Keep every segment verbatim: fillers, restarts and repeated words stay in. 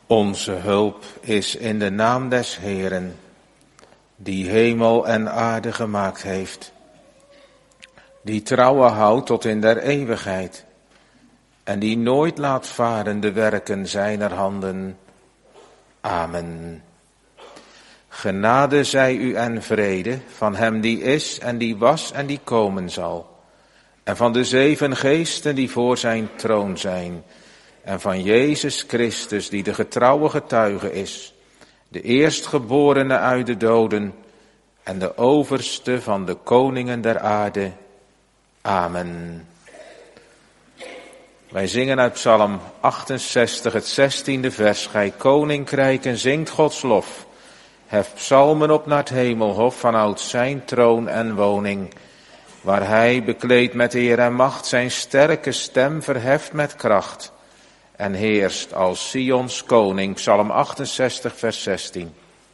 Onze hulp is in de naam des Heeren, die hemel en aarde gemaakt heeft, die trouwe houdt tot in der eeuwigheid en die nooit laat varen de werken zijner handen. Amen. Genade zij u en vrede van hem die is en die was en die komen zal, en van de zeven geesten die voor zijn troon zijn, en van Jezus Christus die de getrouwe getuige is, de eerstgeborene uit de doden en de overste van de koningen der aarde. Amen. Wij zingen uit Psalm achtenzestig, het zestiende vers. Gij koninkrijken zingt Gods lof. Hef psalmen op naar het hemelhof vanuit zijn troon en woning, waar hij bekleed met eer en macht zijn sterke stem verheft met kracht en heerst als Sions koning. Psalm achtenzestig, vers zestien.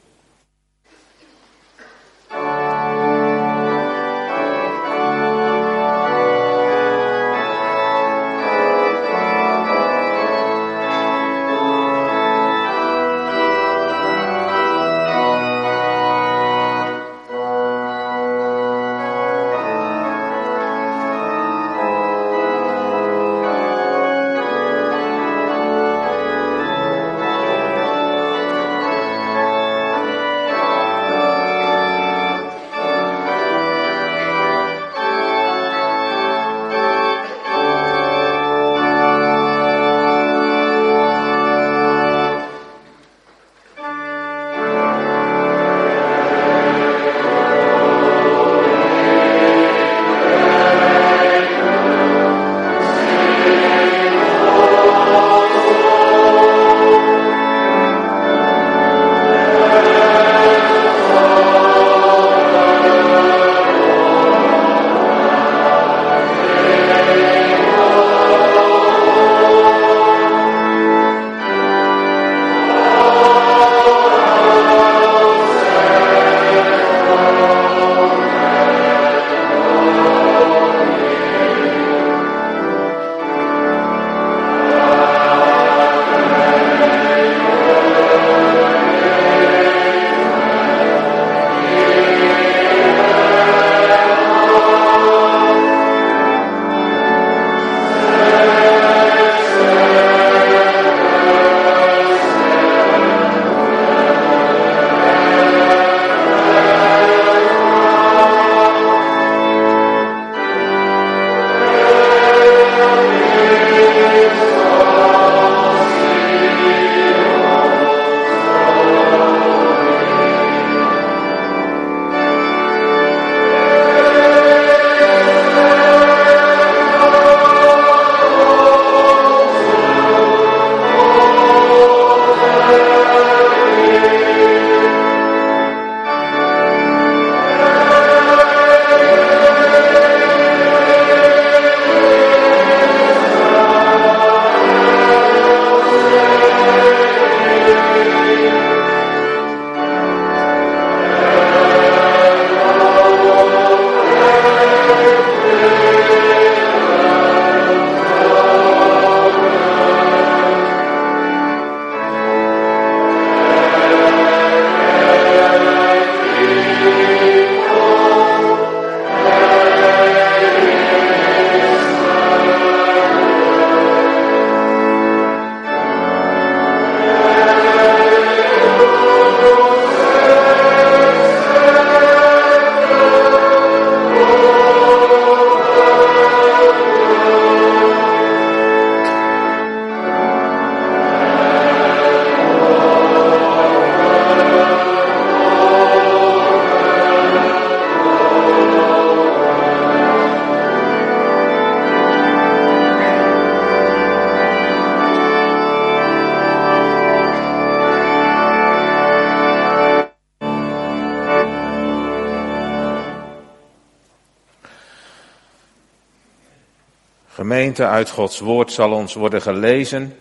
Gemeente, uit Gods woord zal ons worden gelezen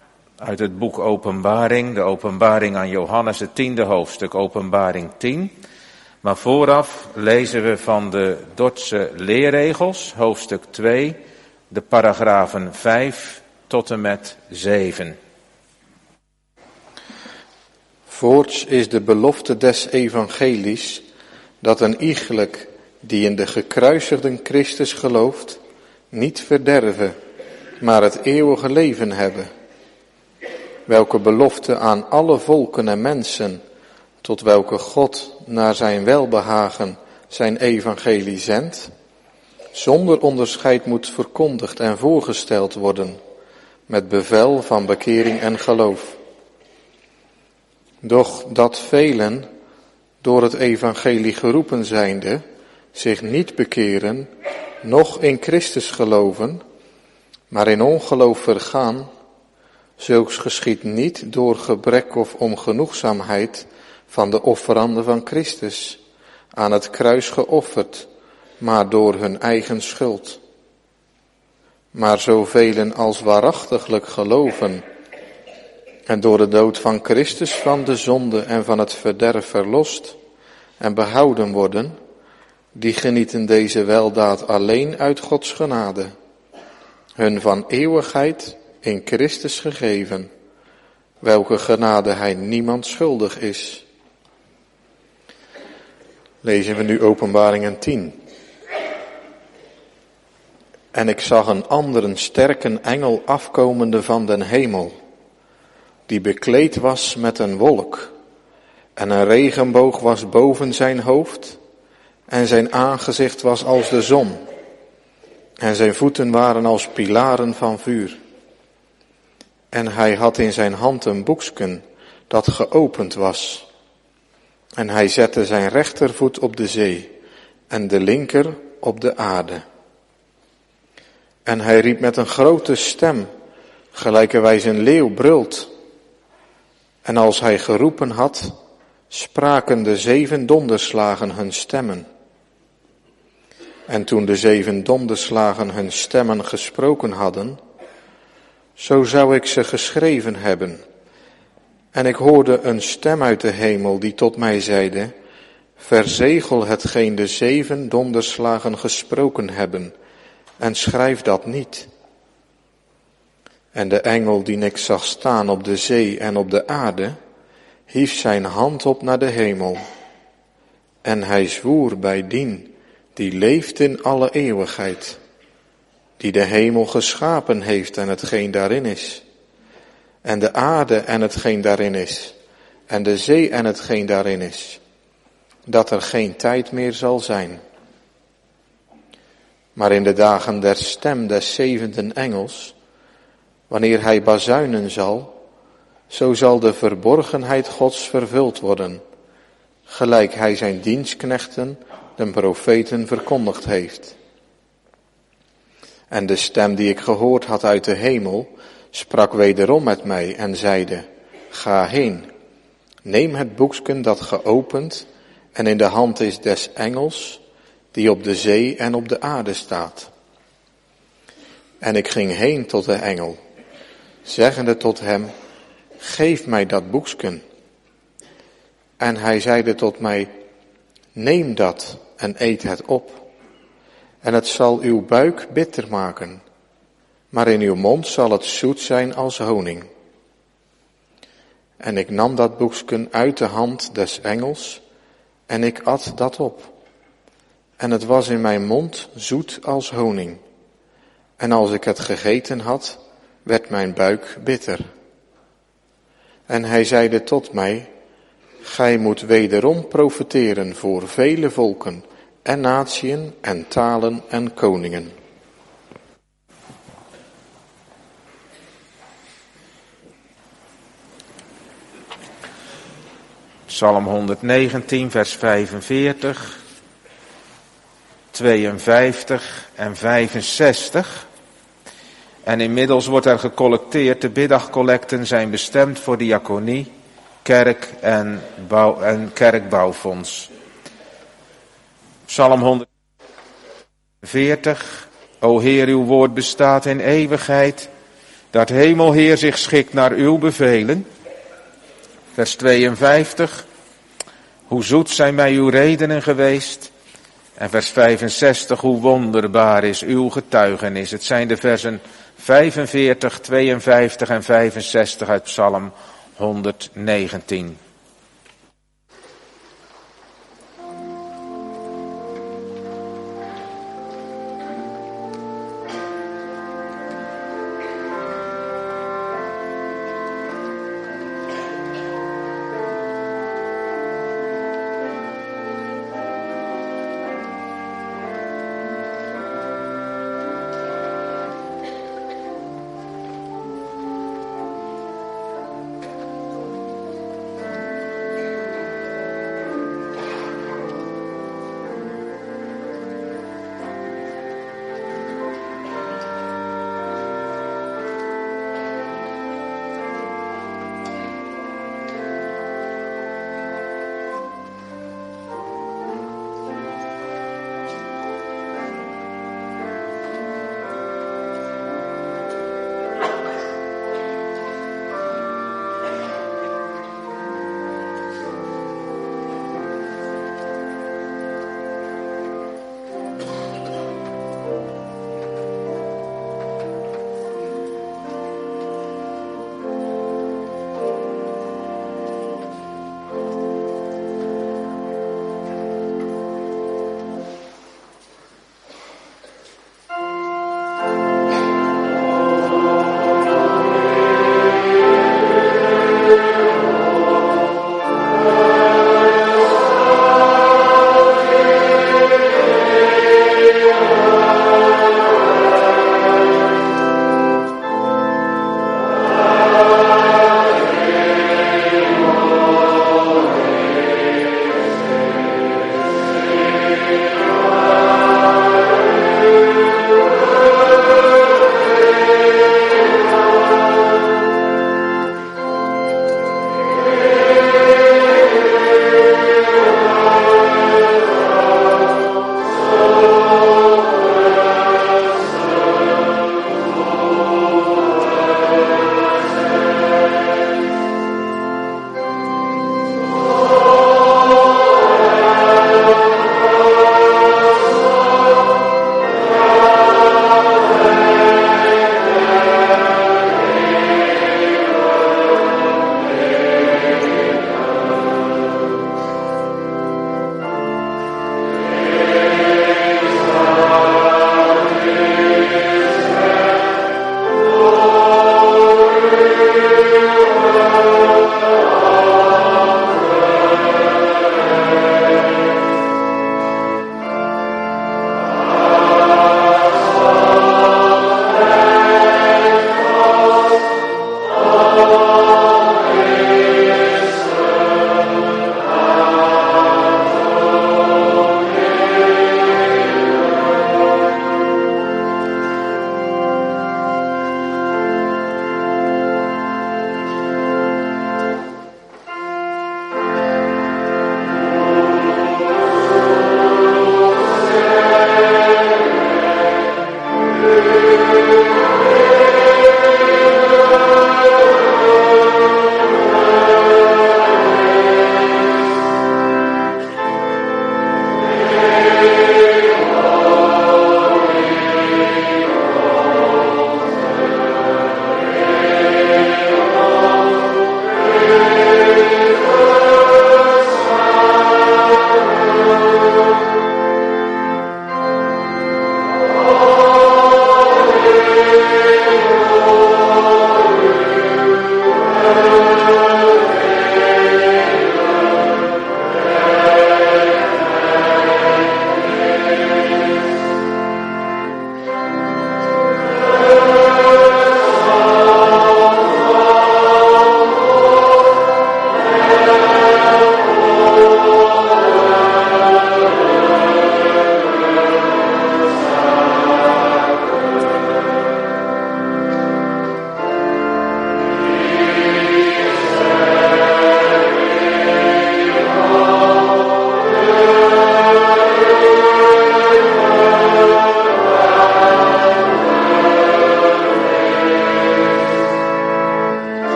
uit het boek Openbaring, de openbaring aan Johannes, het tiende hoofdstuk, Openbaring tien. Maar vooraf lezen we van de Dordtse leerregels, hoofdstuk twee, de paragrafen vijf tot en met zeven. Voorts is de belofte des evangelies dat een iegelijk die in de gekruisigden Christus gelooft, niet verderven, maar het eeuwige leven hebben. Welke belofte aan alle volken en mensen, tot welke God naar zijn welbehagen zijn evangelie zendt, zonder onderscheid moet verkondigd en voorgesteld worden, met bevel van bekering en geloof. Doch dat velen, door het evangelie geroepen zijnde, zich niet bekeren, noch in Christus geloven, maar in ongeloof vergaan, zulks geschiedt niet door gebrek of ongenoegzaamheid van de offeranden van Christus, aan het kruis geofferd, maar door hun eigen schuld. Maar zoveel als waarachtiglijk geloven en door de dood van Christus van de zonde en van het verderf verlost en behouden worden, die genieten deze weldaad alleen uit Gods genade, hun van eeuwigheid in Christus gegeven, welke genade hij niemand schuldig is. Lezen we nu Openbaringen tien. En ik zag een andere sterke engel afkomende van den hemel, die bekleed was met een wolk, en een regenboog was boven zijn hoofd, en zijn aangezicht was als de zon, en zijn voeten waren als pilaren van vuur. En hij had in zijn hand een boeksken dat geopend was. En hij zette zijn rechtervoet op de zee en de linker op de aarde. En hij riep met een grote stem, gelijkerwijs een leeuw brult. En als hij geroepen had, spraken de zeven donderslagen hun stemmen. En toen de zeven donderslagen hun stemmen gesproken hadden, zo zou ik ze geschreven hebben. En ik hoorde een stem uit de hemel die tot mij zeide, verzegel hetgeen de zeven donderslagen gesproken hebben, en schrijf dat niet. En de engel die ik zag staan op de zee en op de aarde, hief zijn hand op naar de hemel. En hij zwoer bij dien die leeft in alle eeuwigheid, die de hemel geschapen heeft en hetgeen daarin is, en de aarde en hetgeen daarin is, en de zee en hetgeen daarin is, dat er geen tijd meer zal zijn. Maar in de dagen der stem des zevenden engels, wanneer hij bazuinen zal, zo zal de verborgenheid Gods vervuld worden, gelijk hij zijn dienstknechten, de profeten, verkondigd heeft. En de stem die ik gehoord had uit de hemel, sprak wederom met mij en zeide, ga heen, neem het boeksken dat geopend en in de hand is des engels, die op de zee en op de aarde staat. En ik ging heen tot de engel, zeggende tot hem, geef mij dat boeksken. En hij zeide tot mij, neem dat en eet het op. En het zal uw buik bitter maken, maar in uw mond zal het zoet zijn als honing. En ik nam dat boeksken uit de hand des engels, en ik at dat op. En het was in mijn mond zoet als honing. En als ik het gegeten had, werd mijn buik bitter. En hij zeide tot mij, gij moet wederom profeteren voor vele volken, en natieën, en talen, en koningen. Psalm honderdnegentien, vers vijfenveertig, tweeënvijftig en vijfenzestig. En inmiddels wordt er gecollecteerd. De middagcollecten zijn bestemd voor diaconie, kerk en, bouw, en kerkbouwfonds. Psalm honderdveertig. O Heer, uw woord bestaat in eeuwigheid, dat Hemelheer zich schikt naar uw bevelen. Vers tweeënvijftig. Hoe zoet zijn mij uw redenen geweest. En vers vijfenzestig. Hoe wonderbaar is uw getuigenis. Het zijn de versen vijfenveertig, tweeënvijftig en vijfenzestig uit Psalm honderdnegentien.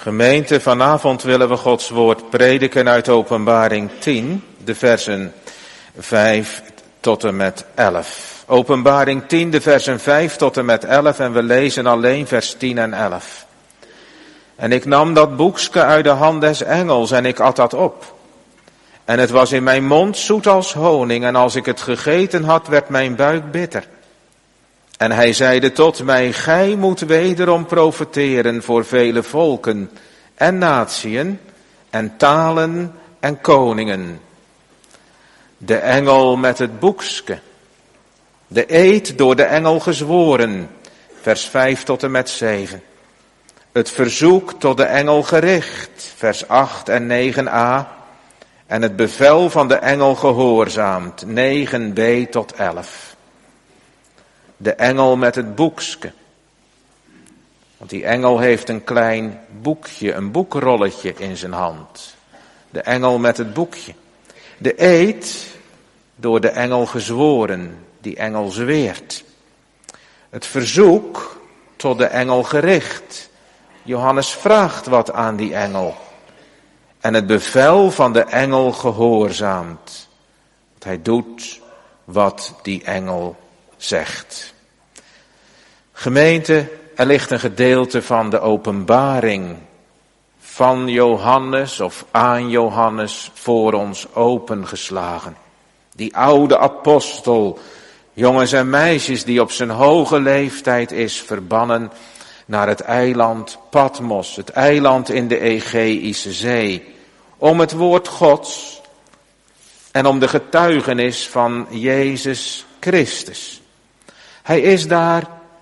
Gemeente, vanavond willen we Gods woord prediken uit Openbaring tien, de versen vijf tot en met elf. Openbaring tien, de versen vijf tot en met elf en we lezen alleen vers tien en elf. En ik nam dat boekske uit de hand des engels en ik at dat op. En het was in mijn mond zoet als honing en als ik het gegeten had, werd mijn buik bitter. En hij zeide tot mij, gij moet wederom profeteren voor vele volken en natieën en talen en koningen. De engel met het boekske, de eed door de engel gezworen, vers vijf tot en met zeven. Het verzoek tot de engel gericht, vers acht en negen a. En het bevel van de engel gehoorzaamd, negen b tot elf. De engel met het boekske. Want die engel heeft een klein boekje, een boekrolletje in zijn hand. De engel met het boekje. De eed door de engel gezworen, die engel zweert. Het verzoek tot de engel gericht. Johannes vraagt wat aan die engel. En het bevel van de engel gehoorzaamt. Want hij doet wat die engel zegt. Gemeente, er ligt een gedeelte van de openbaring van Johannes of aan Johannes voor ons opengeslagen. Die oude apostel, jongens en meisjes die op zijn hoge leeftijd is verbannen naar het eiland Patmos, het eiland in de Egeïsche Zee, om het woord Gods en om de getuigenis van Jezus Christus. Hij is daar,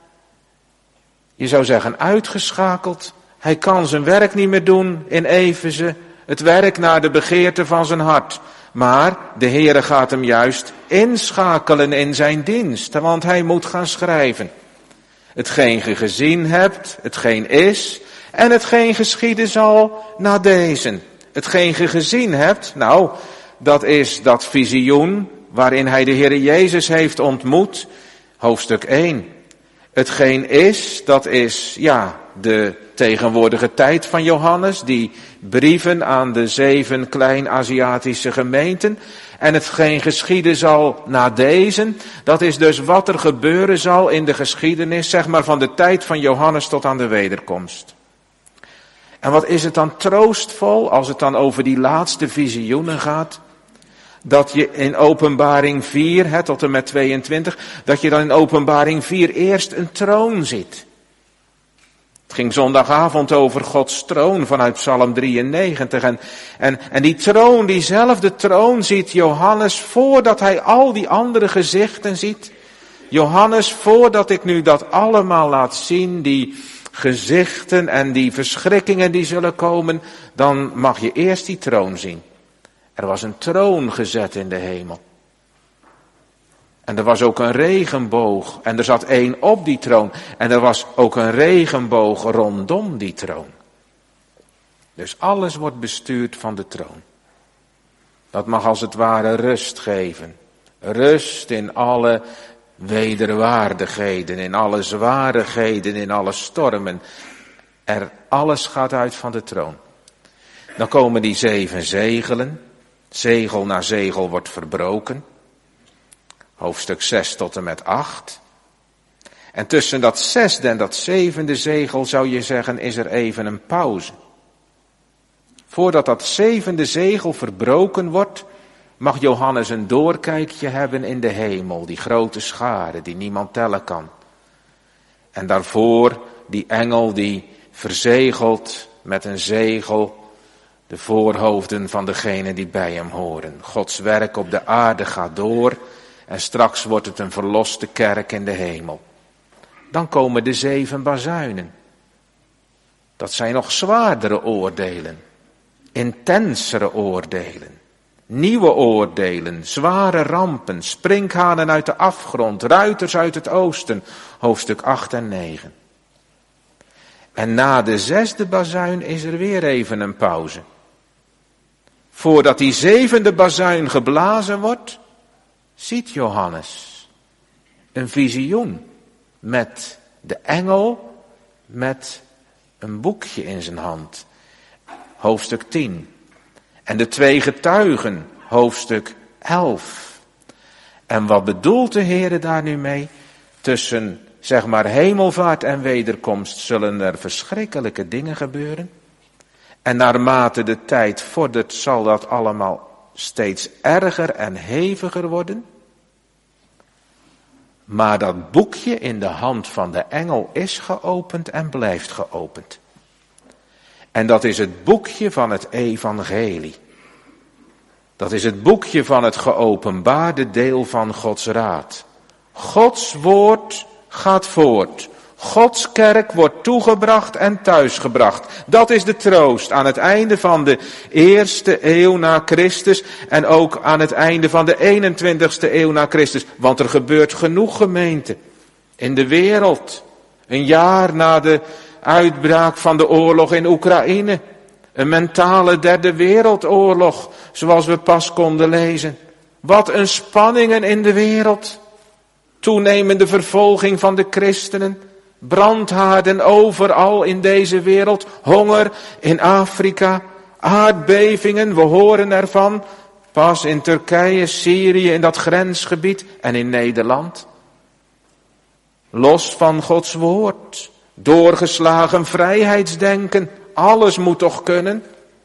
je zou zeggen, uitgeschakeld. Hij kan zijn werk niet meer doen in Efeze, het werk naar de begeerte van zijn hart. Maar de Heere gaat hem juist inschakelen in zijn dienst, want hij moet gaan schrijven. Hetgeen ge gezien hebt, hetgeen is, en hetgeen geschieden zal na deze. Hetgeen ge gezien hebt, nou, dat is dat visioen waarin hij de Heere Jezus heeft ontmoet, hoofdstuk één. Hetgeen is, dat is, ja, de tegenwoordige tijd van Johannes, die brieven aan de zeven Klein-Aziatische gemeenten. En hetgeen geschieden zal na deze, dat is dus wat er gebeuren zal in de geschiedenis, zeg maar van de tijd van Johannes tot aan de wederkomst. En wat is het dan troostvol als het dan over die laatste visioenen gaat? Dat je in Openbaring vier, hè, tot en met tweeëntwintig, dat je dan in Openbaring vier eerst een troon ziet. Het ging zondagavond over Gods troon vanuit Psalm drieënnegentig. En, en, en die troon, diezelfde troon ziet Johannes voordat hij al die andere gezichten ziet. Johannes, voordat ik nu dat allemaal laat zien, die gezichten en die verschrikkingen die zullen komen, dan mag je eerst die troon zien. Er was een troon gezet in de hemel. En er was ook een regenboog. En er zat één op die troon. En er was ook een regenboog rondom die troon. Dus alles wordt bestuurd van de troon. Dat mag als het ware rust geven. Rust in alle wederwaardigheden, in alle zwarigheden, in alle stormen. Er alles gaat uit van de troon. Dan komen die zeven zegelen. Zegel na zegel wordt verbroken. Hoofdstuk zes tot en met acht. En tussen dat zesde en dat zevende zegel zou je zeggen, is er even een pauze. Voordat dat zevende zegel verbroken wordt, mag Johannes een doorkijkje hebben in de hemel. Die grote schare die niemand tellen kan. En daarvoor die engel die verzegelt met een zegel de voorhoofden van degenen die bij hem horen. Gods werk op de aarde gaat door en straks wordt het een verloste kerk in de hemel. Dan komen de zeven bazuinen. Dat zijn nog zwaardere oordelen, intensere oordelen, nieuwe oordelen, zware rampen, sprinkhanen uit de afgrond, ruiters uit het oosten, hoofdstuk acht en negen. En na de zesde bazuin is er weer even een pauze. Voordat die zevende bazuin geblazen wordt, ziet Johannes een visioen met de engel met een boekje in zijn hand. hoofdstuk tien. En de twee getuigen, hoofdstuk elf. En wat bedoelt de Heere daar nu mee? Tussen, zeg maar, hemelvaart en wederkomst zullen er verschrikkelijke dingen gebeuren. En naarmate de tijd vordert, zal dat allemaal steeds erger en heviger worden. Maar dat boekje in de hand van de engel is geopend en blijft geopend. En dat is het boekje van het evangelie. Dat is het boekje van het geopenbaarde deel van Gods raad. Gods woord gaat voort. Gods kerk wordt toegebracht en thuisgebracht. Dat is de troost aan het einde van de eerste eeuw na Christus en ook aan het einde van de eenentwintigste eeuw na Christus. Want er gebeurt genoeg gemeente in de wereld. Een jaar na de uitbraak van de oorlog in Oekraïne. Een mentale derde wereldoorlog, zoals we pas konden lezen. Wat een spanningen in de wereld. Toenemende vervolging van de christenen. Brandhaarden overal in deze wereld. Honger in Afrika. Aardbevingen, we horen ervan. Pas in Turkije, Syrië, in dat grensgebied en in Nederland. Los van Gods woord. Doorgeslagen vrijheidsdenken. Alles moet toch kunnen?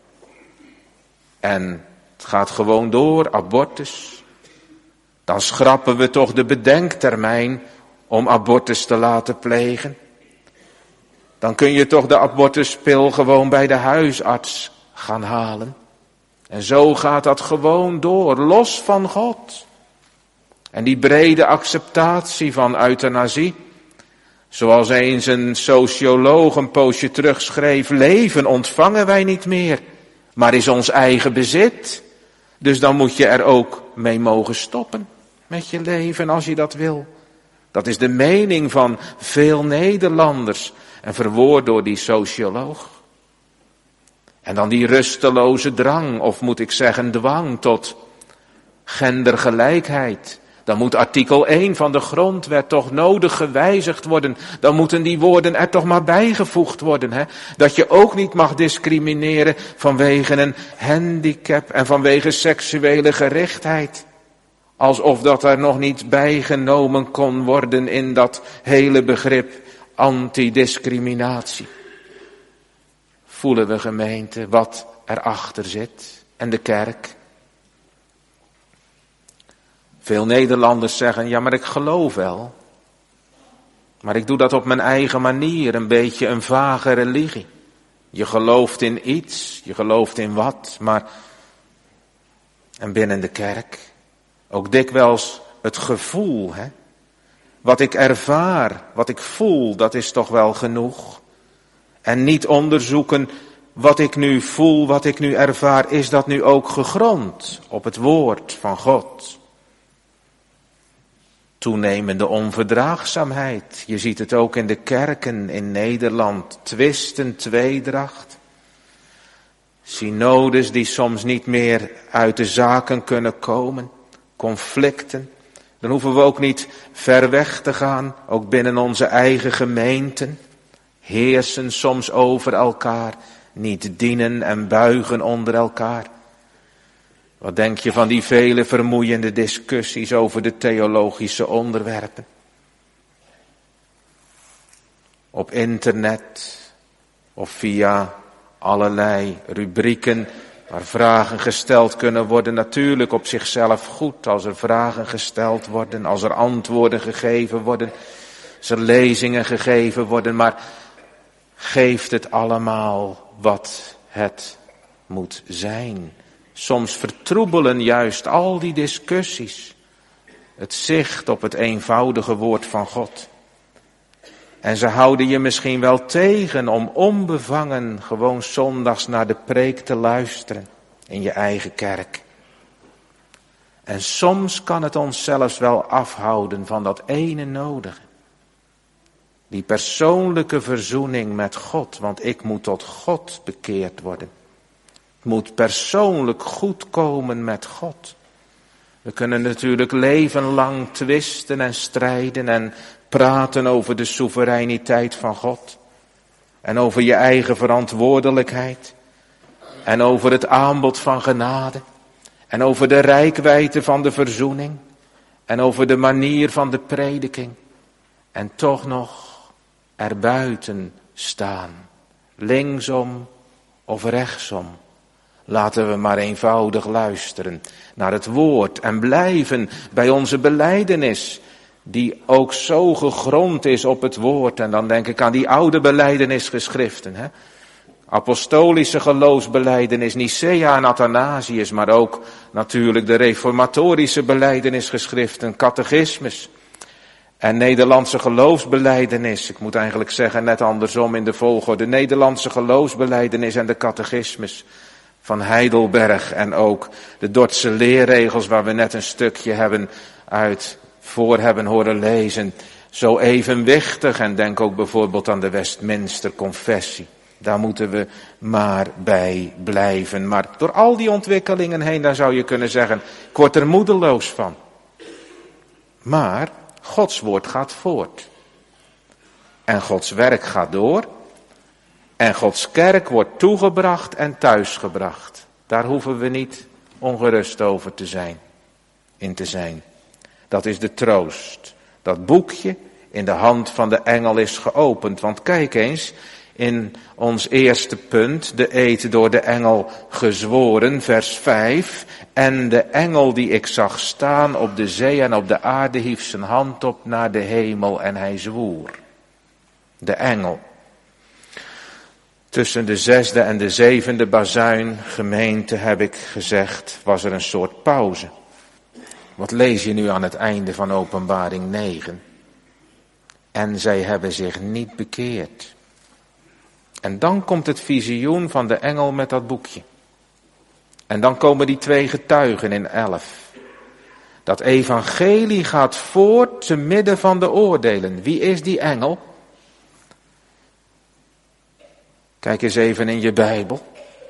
En het gaat gewoon door, abortus. Dan schrappen we toch de bedenktermijn om abortus te laten plegen. Dan kun je toch de abortuspil gewoon bij de huisarts gaan halen. En zo gaat dat gewoon door, los van God. En die brede acceptatie van euthanasie, zoals eens een socioloog een poosje terug schreef, leven ontvangen wij niet meer, maar is ons eigen bezit. Dus dan moet je er ook mee mogen stoppen met je leven als je dat wil. Dat is de mening van veel Nederlanders en verwoord door die socioloog. En dan die rusteloze drang, of moet ik zeggen dwang, tot gendergelijkheid. Dan moet artikel één van de grondwet toch nodig gewijzigd worden. Dan moeten die woorden er toch maar bijgevoegd worden. Hè? Dat je ook niet mag discrimineren vanwege een handicap en vanwege seksuele gerichtheid. Alsof dat er nog niet bijgenomen kon worden in dat hele begrip antidiscriminatie. Voelen we, gemeente, wat erachter zit en de kerk? Veel Nederlanders zeggen, ja, maar ik geloof wel. Maar ik doe dat op mijn eigen manier, een beetje een vage religie. Je gelooft in iets, je gelooft in wat, maar... En binnen de kerk, ook dikwijls het gevoel, hè. Wat ik ervaar, wat ik voel, dat is toch wel genoeg. En niet onderzoeken, wat ik nu voel, wat ik nu ervaar, is dat nu ook gegrond op het woord van God. Toenemende onverdraagzaamheid. Je ziet het ook in de kerken in Nederland. Twisten, tweedracht. Synodes die soms niet meer uit de zaken kunnen komen. Conflicten. Dan hoeven we ook niet ver weg te gaan. Ook binnen onze eigen gemeenten. Heersen soms over elkaar. Niet dienen en buigen onder elkaar. Wat denk je van die vele vermoeiende discussies over de theologische onderwerpen? Op internet of via allerlei rubrieken waar vragen gesteld kunnen worden. Natuurlijk op zichzelf goed als er vragen gesteld worden, als er antwoorden gegeven worden, als er lezingen gegeven worden. Maar geeft het allemaal wat het moet zijn? Soms vertroebelen juist al die discussies het zicht op het eenvoudige woord van God. En ze houden je misschien wel tegen om onbevangen gewoon zondags naar de preek te luisteren in je eigen kerk. En soms kan het ons zelfs wel afhouden van dat ene nodige. Die persoonlijke verzoening met God, want ik moet tot God bekeerd worden. Het moet persoonlijk goed komen met God. We kunnen natuurlijk levenlang twisten en strijden en praten over de soevereiniteit van God. En over je eigen verantwoordelijkheid. en over het aanbod van genade en over de reikwijdte van de verzoening en over de manier van de prediking en toch nog erbuiten staan, linksom of rechtsom. Laten we maar eenvoudig luisteren naar het woord en blijven bij onze belijdenis, die ook zo gegrond is op het woord. En dan denk ik aan die oude belijdenisgeschriften, hè? Apostolische geloofsbelijdenis, Nicea en Athanasius, maar ook natuurlijk de reformatorische belijdenisgeschriften, catechismus en Nederlandse geloofsbelijdenis. Ik moet eigenlijk zeggen net andersom in de volgorde. Nederlandse geloofsbelijdenis en de catechismus van Heidelberg en ook de Dordtse leerregels waar we net een stukje hebben uit voor hebben horen lezen. Zo evenwichtig, en denk ook bijvoorbeeld aan de Westminster Confessie. Daar moeten we maar bij blijven. Maar door al die ontwikkelingen heen, daar zou je kunnen zeggen, ik word er moedeloos van. Maar Gods woord gaat voort. En Gods werk gaat door. En Gods kerk wordt toegebracht en thuisgebracht. Daar hoeven we niet ongerust over te zijn, in te zijn. Dat is de troost. Dat boekje in de hand van de engel is geopend. Want kijk eens, in ons eerste punt, de eed door de engel gezworen, vers vijf. En de engel die ik zag staan op de zee en op de aarde hief zijn hand op naar de hemel en hij zwoer. De engel. Tussen de zesde en de zevende bazuin gemeente, heb ik gezegd, was er een soort pauze. Wat lees je nu aan het einde van Openbaring negen? En zij hebben zich niet bekeerd. En dan komt het visioen van de engel met dat boekje. En dan komen die twee getuigen in elf. Dat evangelie gaat voort te midden van de oordelen. Wie is die engel? Kijk eens even in je Bijbel.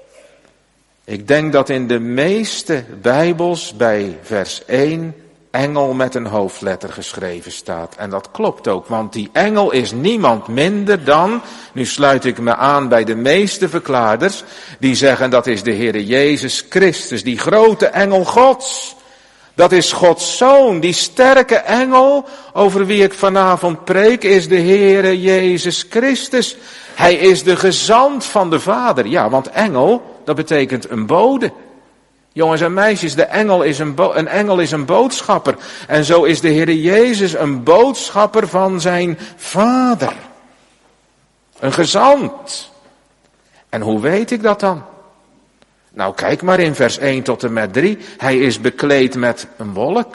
Ik denk dat in de meeste Bijbels bij vers één engel met een hoofdletter geschreven staat. En dat klopt ook, want die engel is niemand minder dan, nu sluit ik me aan bij de meeste verklaarders, die zeggen dat is de Heere Jezus Christus, die grote engel Gods. Dat is Gods Zoon, die sterke engel over wie ik vanavond preek is de Heere Jezus Christus. Hij is de gezant van de Vader. Ja, want engel, dat betekent een bode. Jongens en meisjes, de engel is een, bo- een engel is een boodschapper. En zo is de Heere Jezus een boodschapper van zijn Vader. Een gezant. En hoe weet ik dat dan? Nou, kijk maar in vers één tot en met drie. Hij is bekleed met een wolk.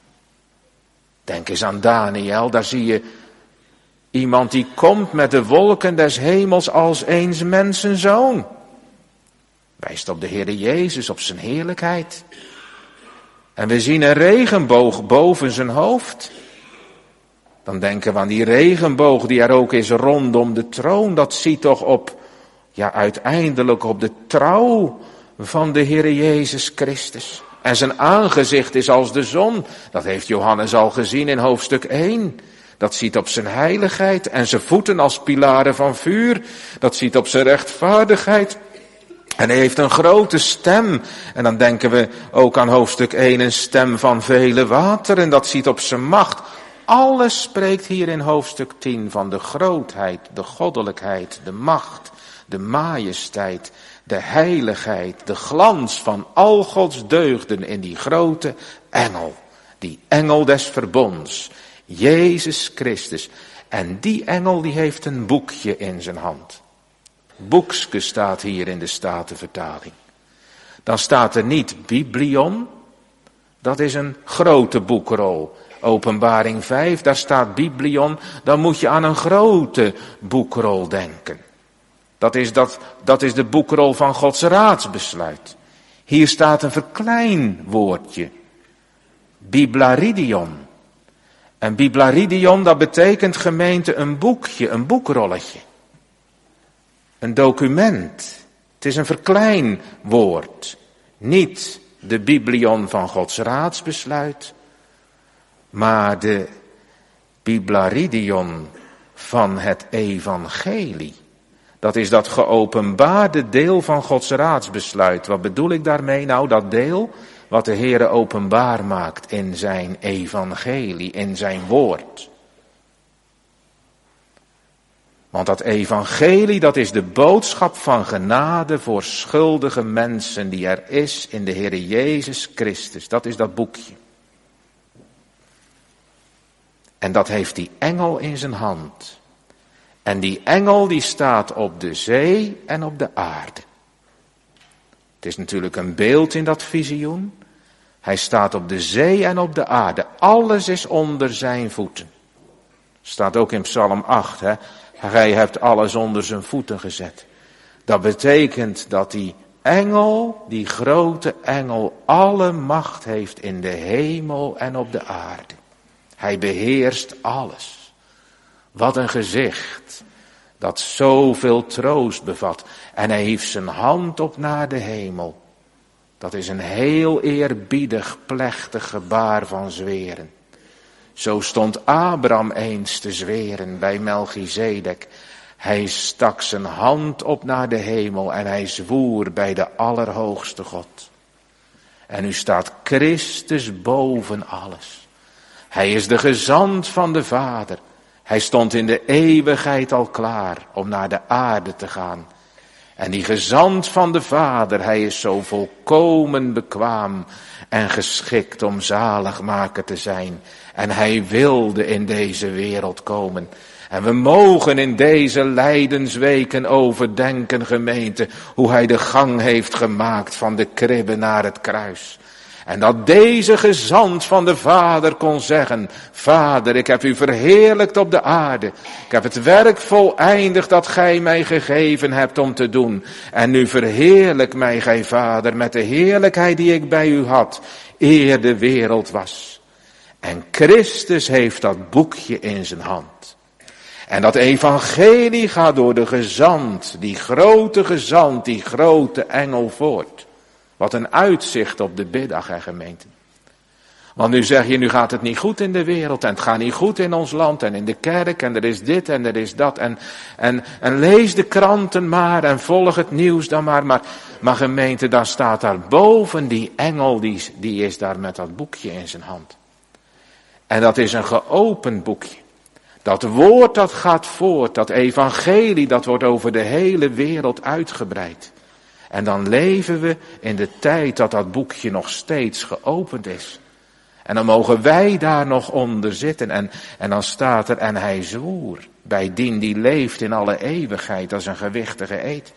Denk eens aan Daniel, daar zie je iemand die komt met de wolken des hemels als eens mensenzoon. Wijst op de Heere Jezus, op zijn heerlijkheid. En we zien een regenboog boven zijn hoofd. Dan denken we aan die regenboog die er ook is rondom de troon. Dat ziet toch op, ja uiteindelijk op de trouw van de Heere Jezus Christus. En zijn aangezicht is als de zon. Dat heeft Johannes al gezien in hoofdstuk één. Dat ziet op zijn heiligheid en zijn voeten als pilaren van vuur. Dat ziet op zijn rechtvaardigheid. En hij heeft een grote stem. En dan denken we ook aan hoofdstuk één, een stem van vele wateren. Dat ziet op zijn macht. Alles spreekt hier in hoofdstuk tien van de grootheid, de goddelijkheid, de macht, de majesteit, de heiligheid, de glans van al Gods deugden in die grote engel. Die engel des verbonds, Jezus Christus. En die engel die heeft een boekje in zijn hand. Boekske staat hier in de Statenvertaling. Dan staat er niet Biblion. Dat is een grote boekrol. Openbaring vijf, daar staat Biblion. Dan moet je aan een grote boekrol denken. Dat is, dat, dat is de boekrol van Gods raadsbesluit. Hier staat een verklein woordje. Biblaridion. En Biblaridion, dat betekent gemeente een boekje, een boekrolletje. Een document. Het is een verklein woord. Niet de biblion van Gods raadsbesluit, maar de biblaridion van het evangelie. Dat is dat geopenbaarde deel van Gods raadsbesluit. Wat bedoel ik daarmee? Nou, dat deel wat de Heere openbaar maakt in zijn evangelie, in zijn woord. Want dat evangelie, dat is de boodschap van genade voor schuldige mensen die er is in de Heere Jezus Christus. Dat is dat boekje. En dat heeft die engel in zijn hand. En die engel die staat op de zee en op de aarde. Het is natuurlijk een beeld in dat visioen. Hij staat op de zee en op de aarde. Alles is onder zijn voeten. Staat ook in Psalm acht, hè. Hij hebt alles onder zijn voeten gezet. Dat betekent dat die engel, die grote engel, alle macht heeft in de hemel en op de aarde. Hij beheerst alles. Wat een gezicht dat zoveel troost bevat. En hij hief zijn hand op naar de hemel. Dat is een heel eerbiedig, plechtig gebaar van zweren. Zo stond Abraham eens te zweren bij Melchizedek. Hij stak zijn hand op naar de hemel en hij zwoer bij de Allerhoogste God. En nu staat Christus boven alles. Hij is de gezant van de Vader. Hij stond in de eeuwigheid al klaar om naar de aarde te gaan. En die gezant van de Vader, hij is zo volkomen bekwaam en geschikt om zaligmaker te zijn. En hij wilde in deze wereld komen. En we mogen in deze lijdensweken overdenken, gemeente, hoe hij de gang heeft gemaakt van de kribbe naar het kruis. En dat deze gezant van de Vader kon zeggen, Vader, ik heb u verheerlijkt op de aarde. Ik heb het werk voleindigd dat gij mij gegeven hebt om te doen. En nu verheerlijk mij, gij Vader, met de heerlijkheid die ik bij u had, eer de wereld was. En Christus heeft dat boekje in zijn hand. En dat evangelie gaat door de gezant, die grote gezant, die grote engel voort. Wat een uitzicht op de biddag, hè, gemeente. Want nu zeg je, nu gaat het niet goed in de wereld en het gaat niet goed in ons land en in de kerk en er is dit en er is dat. En, en, en lees de kranten maar en volg het nieuws dan maar. Maar, maar gemeente, dan staat daar boven die engel, die, die is daar met dat boekje in zijn hand. En dat is een geopend boekje. Dat woord dat gaat voort, dat evangelie dat wordt over de hele wereld uitgebreid. En dan leven we in de tijd dat dat boekje nog steeds geopend is. En dan mogen wij daar nog onder zitten. En, en dan staat er, en hij zwoer bij dien die leeft in alle eeuwigheid. Dat is een gewichtige eed.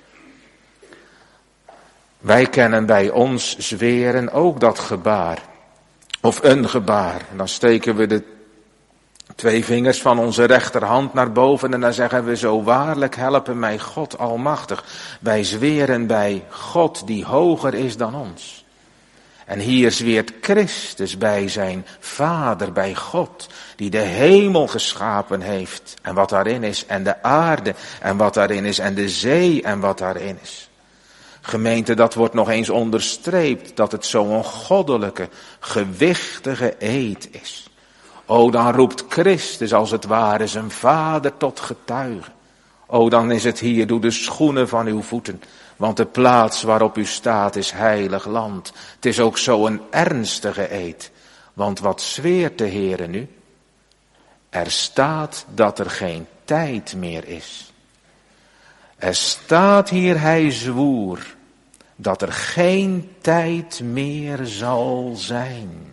Wij kennen bij ons zweren ook dat gebaar. Of een gebaar. En dan steken we de twee vingers van onze rechterhand naar boven en dan zeggen we zo, waarlijk helpen mij God almachtig. Wij zweren bij God die hoger is dan ons. En hier zweert Christus bij zijn Vader, bij God, die de hemel geschapen heeft en wat daarin is, en de aarde en wat daarin is, en de zee en wat daarin is. Gemeente, dat wordt nog eens onderstreept, dat het zo'n goddelijke, gewichtige eed is. O, dan roept Christus als het ware zijn Vader tot getuige. O, dan is het hier, doe de schoenen van uw voeten. Want de plaats waarop u staat is heilig land. Het is ook zo'n ernstige eed. Want wat zweert de Heere nu? Er staat dat er geen tijd meer is. Er staat hier, hij zwoer, dat er geen tijd meer zal zijn.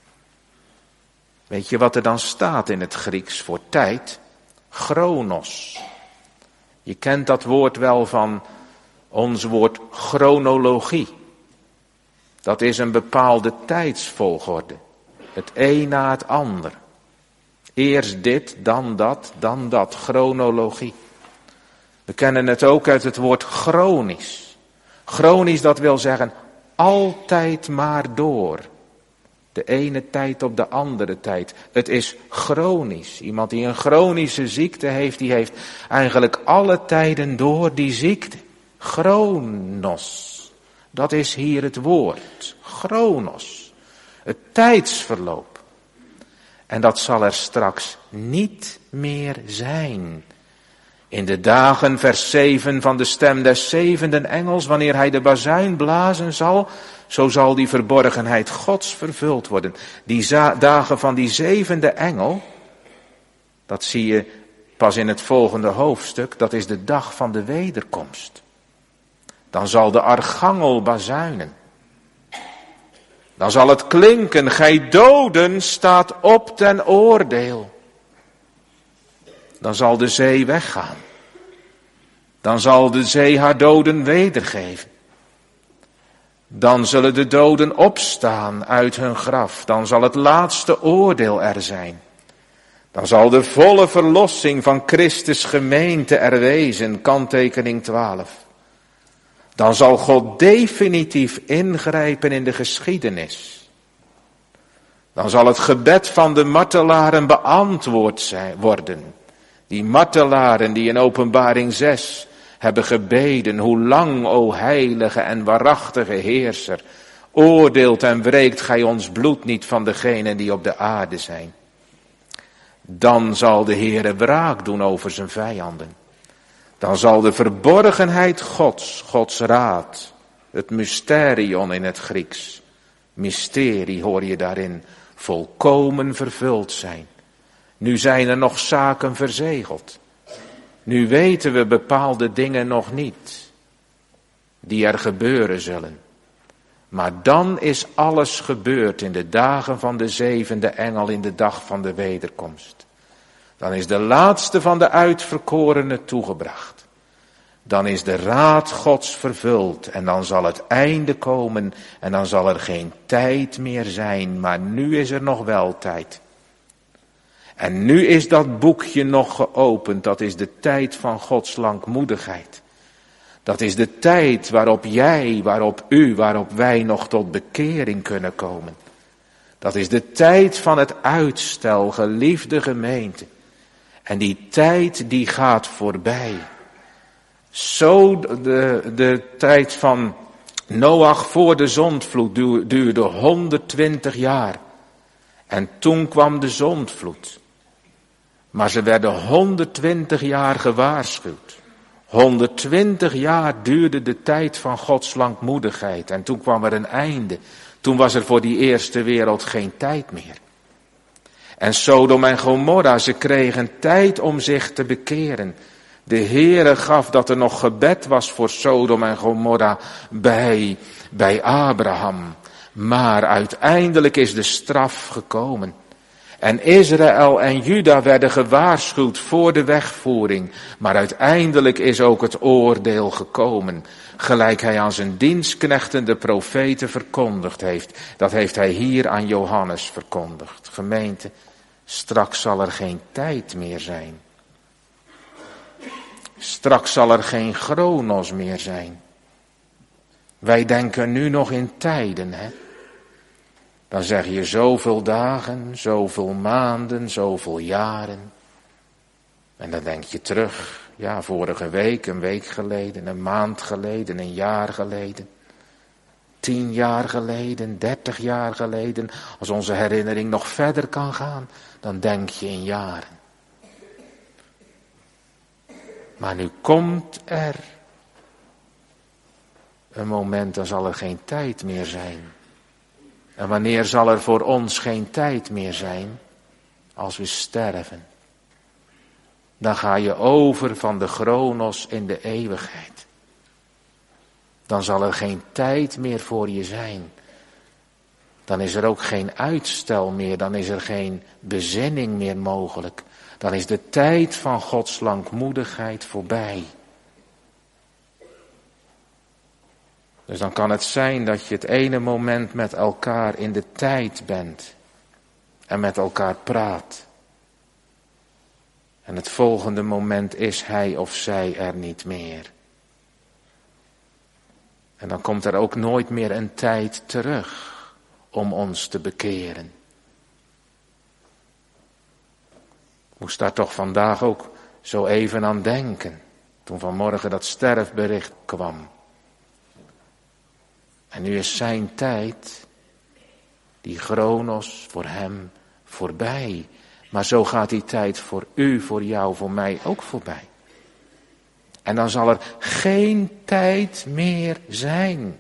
Weet je wat er dan staat in het Grieks voor tijd? Chronos. Je kent dat woord wel van ons woord chronologie. Dat is een bepaalde tijdsvolgorde. Het een na het ander. Eerst dit, dan dat, dan dat. Chronologie. We kennen het ook uit het woord chronisch. Chronisch, dat wil zeggen altijd maar door. De ene tijd op de andere tijd. Het is chronisch. Iemand die een chronische ziekte heeft, die heeft eigenlijk alle tijden door die ziekte. Chronos. Dat is hier het woord. Chronos. Het tijdsverloop. En dat zal er straks niet meer zijn. In de dagen, vers zeven, van de stem des zevenden engels, wanneer hij de bazuin blazen zal, zo zal die verborgenheid Gods vervuld worden. Die za- dagen van die zevende engel, dat zie je pas in het volgende hoofdstuk, dat is de dag van de wederkomst. Dan zal de archangel bazuinen. Dan zal het klinken, gij doden staat op ten oordeel. Dan zal de zee weggaan. Dan zal de zee haar doden wedergeven. Dan zullen de doden opstaan uit hun graf. Dan zal het laatste oordeel er zijn. Dan zal de volle verlossing van Christus gemeente er wezen, kanttekening twaalf. Dan zal God definitief ingrijpen in de geschiedenis. Dan zal het gebed van de martelaren beantwoord zijn, worden. Die martelaren die in Openbaring zes hebben gebeden, hoe lang, o heilige en waarachtige heerser, oordeelt en wreekt gij ons bloed niet van degenen die op de aarde zijn. Dan zal de Heere wraak doen over zijn vijanden. Dan zal de verborgenheid Gods, Gods raad, het mysterion in het Grieks, mysterie hoor je daarin, volkomen vervuld zijn. Nu zijn er nog zaken verzegeld. Nu weten we bepaalde dingen nog niet, die er gebeuren zullen. Maar dan is alles gebeurd in de dagen van de zevende engel, in de dag van de wederkomst. Dan is de laatste van de uitverkorenen toegebracht. Dan is de raad Gods vervuld en dan zal het einde komen en dan zal er geen tijd meer zijn, maar nu is er nog wel tijd. En nu is dat boekje nog geopend, dat is de tijd van Gods langmoedigheid. Dat is de tijd waarop jij, waarop u, waarop wij nog tot bekering kunnen komen. Dat is de tijd van het uitstel, geliefde gemeente. En die tijd die gaat voorbij. Zo de, de tijd van Noach voor de zondvloed duurde honderdtwintig jaar. En toen kwam de zondvloed. Maar ze werden honderdtwintig jaar gewaarschuwd. honderdtwintig jaar duurde de tijd van Gods langmoedigheid. En toen kwam er een einde. Toen was er voor die eerste wereld geen tijd meer. En Sodom en Gomorra, ze kregen tijd om zich te bekeren. De Heere gaf dat er nog gebed was voor Sodom en Gomorra bij, bij Abraham. Maar uiteindelijk is de straf gekomen. En Israël en Juda werden gewaarschuwd voor de wegvoering. Maar uiteindelijk is ook het oordeel gekomen. Gelijk hij aan zijn dienstknechten de profeten verkondigd heeft. Dat heeft hij hier aan Johannes verkondigd. Gemeente, straks zal er geen tijd meer zijn. Straks zal er geen chronos meer zijn. Wij denken nu nog in tijden, hè. Dan zeg je zoveel dagen, zoveel maanden, zoveel jaren. En dan denk je terug, ja, vorige week, een week geleden, een maand geleden, een jaar geleden. Tien jaar geleden, dertig jaar geleden. Als onze herinnering nog verder kan gaan, dan denk je in jaren. Maar nu komt er een moment, dan zal er geen tijd meer zijn. En wanneer zal er voor ons geen tijd meer zijn? Als we sterven. Dan ga je over van de chronos in de eeuwigheid. Dan zal er geen tijd meer voor je zijn. Dan is er ook geen uitstel meer, dan is er geen bezinning meer mogelijk. Dan is de tijd van Gods langmoedigheid voorbij. Dus dan kan het zijn dat je het ene moment met elkaar in de tijd bent en met elkaar praat. En het volgende moment is hij of zij er niet meer. En dan komt er ook nooit meer een tijd terug om ons te bekeren. Ik moest daar toch vandaag ook zo even aan denken, toen vanmorgen dat sterfbericht kwam. En nu is zijn tijd, die chronos, voor hem voorbij. Maar zo gaat die tijd voor u, voor jou, voor mij ook voorbij. En dan zal er geen tijd meer zijn.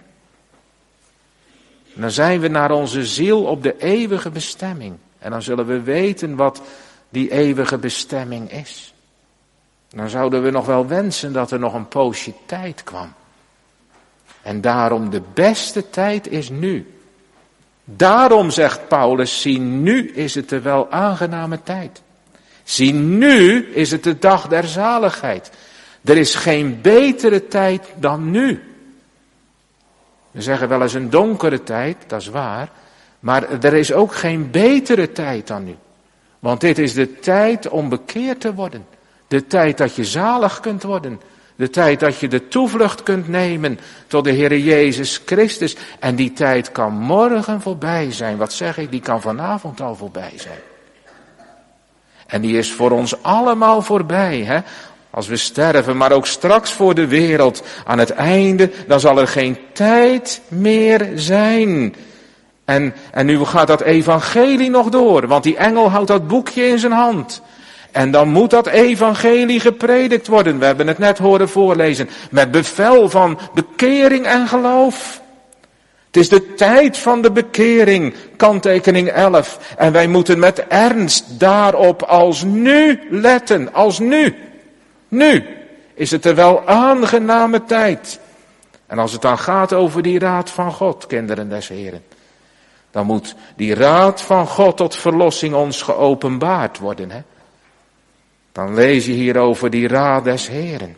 En dan zijn we naar onze ziel op de eeuwige bestemming. En dan zullen we weten wat die eeuwige bestemming is. Dan zouden we nog wel wensen dat er nog een poosje tijd kwam. En daarom de beste tijd is nu. Daarom zegt Paulus, zie nu is het de wel aangename tijd. Zie nu is het de dag der zaligheid. Er is geen betere tijd dan nu. We zeggen wel eens een donkere tijd, dat is waar. Maar er is ook geen betere tijd dan nu. Want dit is de tijd om bekeerd te worden. De tijd dat je zalig kunt worden. De tijd dat je de toevlucht kunt nemen tot de Heere Jezus Christus. En die tijd kan morgen voorbij zijn. Wat zeg ik? Die kan vanavond al voorbij zijn. En die is voor ons allemaal voorbij, hè? Als we sterven, maar ook straks voor de wereld. Aan het einde, dan zal er geen tijd meer zijn. En, en nu gaat dat evangelie nog door, want die engel houdt dat boekje in zijn hand. En dan moet dat evangelie gepredikt worden. We hebben het net horen voorlezen. Met bevel van bekering en geloof. Het is de tijd van de bekering, kanttekening elf. En wij moeten met ernst daarop als nu letten, als nu. Nu is het er wel aangename tijd. En als het dan gaat over die raad van God, kinderen des Heren. Dan moet die raad van God tot verlossing ons geopenbaard worden. Hè? Dan lees je hier over die raad des Heren.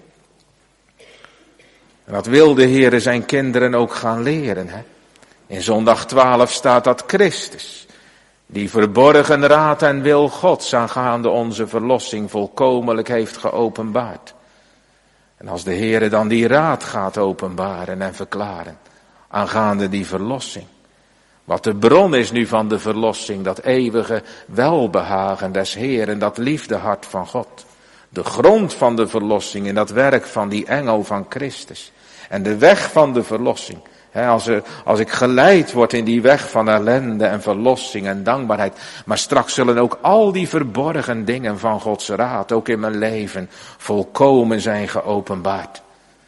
En dat wil de Heere zijn kinderen ook gaan leren. Hè? In zondag twaalf staat dat Christus, die verborgen raad en wil Gods aangaande onze verlossing volkomenlijk heeft geopenbaard. En als de Heere dan die raad gaat openbaren en verklaren, aangaande die verlossing. Wat de bron is nu van de verlossing, dat eeuwige welbehagen des Heeren, dat liefdehart van God. De grond van de verlossing in dat werk van die engel van Christus. En de weg van de verlossing. He, als, er, als ik geleid word in die weg van ellende en verlossing en dankbaarheid. Maar straks zullen ook al die verborgen dingen van Gods raad, ook in mijn leven, volkomen zijn geopenbaard.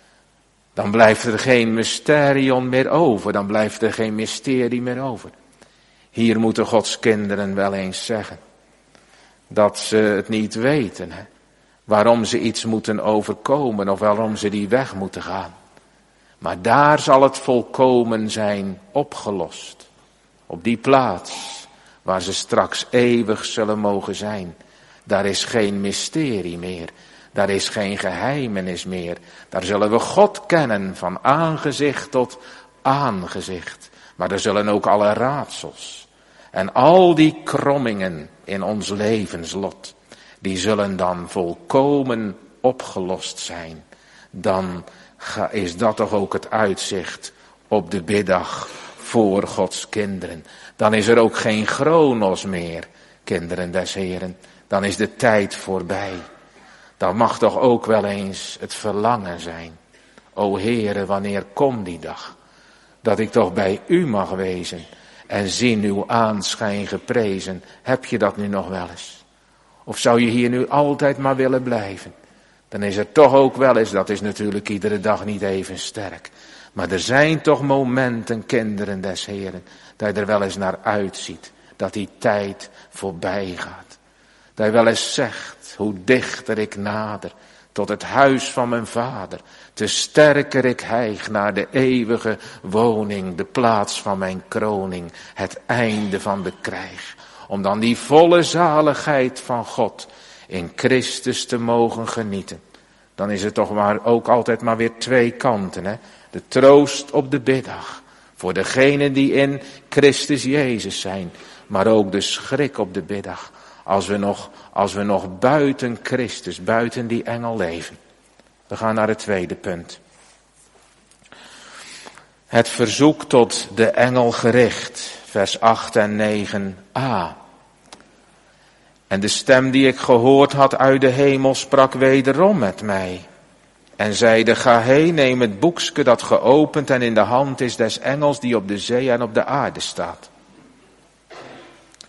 Dan blijft er geen mysterion meer over. Dan blijft er geen mysterie meer over. Hier moeten Gods kinderen wel eens zeggen. Dat ze het niet weten. Hè? Waarom ze iets moeten overkomen of waarom ze die weg moeten gaan. Maar daar zal het volkomen zijn opgelost. Op die plaats waar ze straks eeuwig zullen mogen zijn. Daar is geen mysterie meer. Daar is geen geheimenis meer. Daar zullen we God kennen van aangezicht tot aangezicht. Maar er zullen ook alle raadsels en al die krommingen in ons levenslot, die zullen dan volkomen opgelost zijn. Dan is dat toch ook het uitzicht op de biddag voor Gods kinderen. Dan is er ook geen chronos meer, kinderen des Heren. Dan is de tijd voorbij. Dan mag toch ook wel eens het verlangen zijn. O Heere, wanneer komt die dag? Dat ik toch bij u mag wezen en zien uw aanschijn geprezen. Heb je dat nu nog wel eens? Of zou je hier nu altijd maar willen blijven? Dan is er toch ook wel eens, dat is natuurlijk iedere dag niet even sterk. Maar er zijn toch momenten, kinderen des Heren, dat je er wel eens naar uitziet. Dat die tijd voorbij gaat. Dat je wel eens zegt, hoe dichter ik nader tot het huis van mijn vader, te sterker ik hijg naar de eeuwige woning, de plaats van mijn kroning, het einde van de krijg. Om dan die volle zaligheid van God in Christus te mogen genieten. Dan is het toch maar ook altijd maar weer twee kanten, hè? De troost op de biddag, voor degenen die in Christus Jezus zijn, maar ook de schrik op de biddag. Als we nog, als we nog buiten Christus, buiten die engel leven. We gaan naar het tweede punt. Het verzoek tot de engel gericht, vers acht en negen a. En de stem die ik gehoord had uit de hemel sprak wederom met mij. En zeide, ga heen, neem het boekske dat geopend en in de hand is des engels die op de zee en op de aarde staat.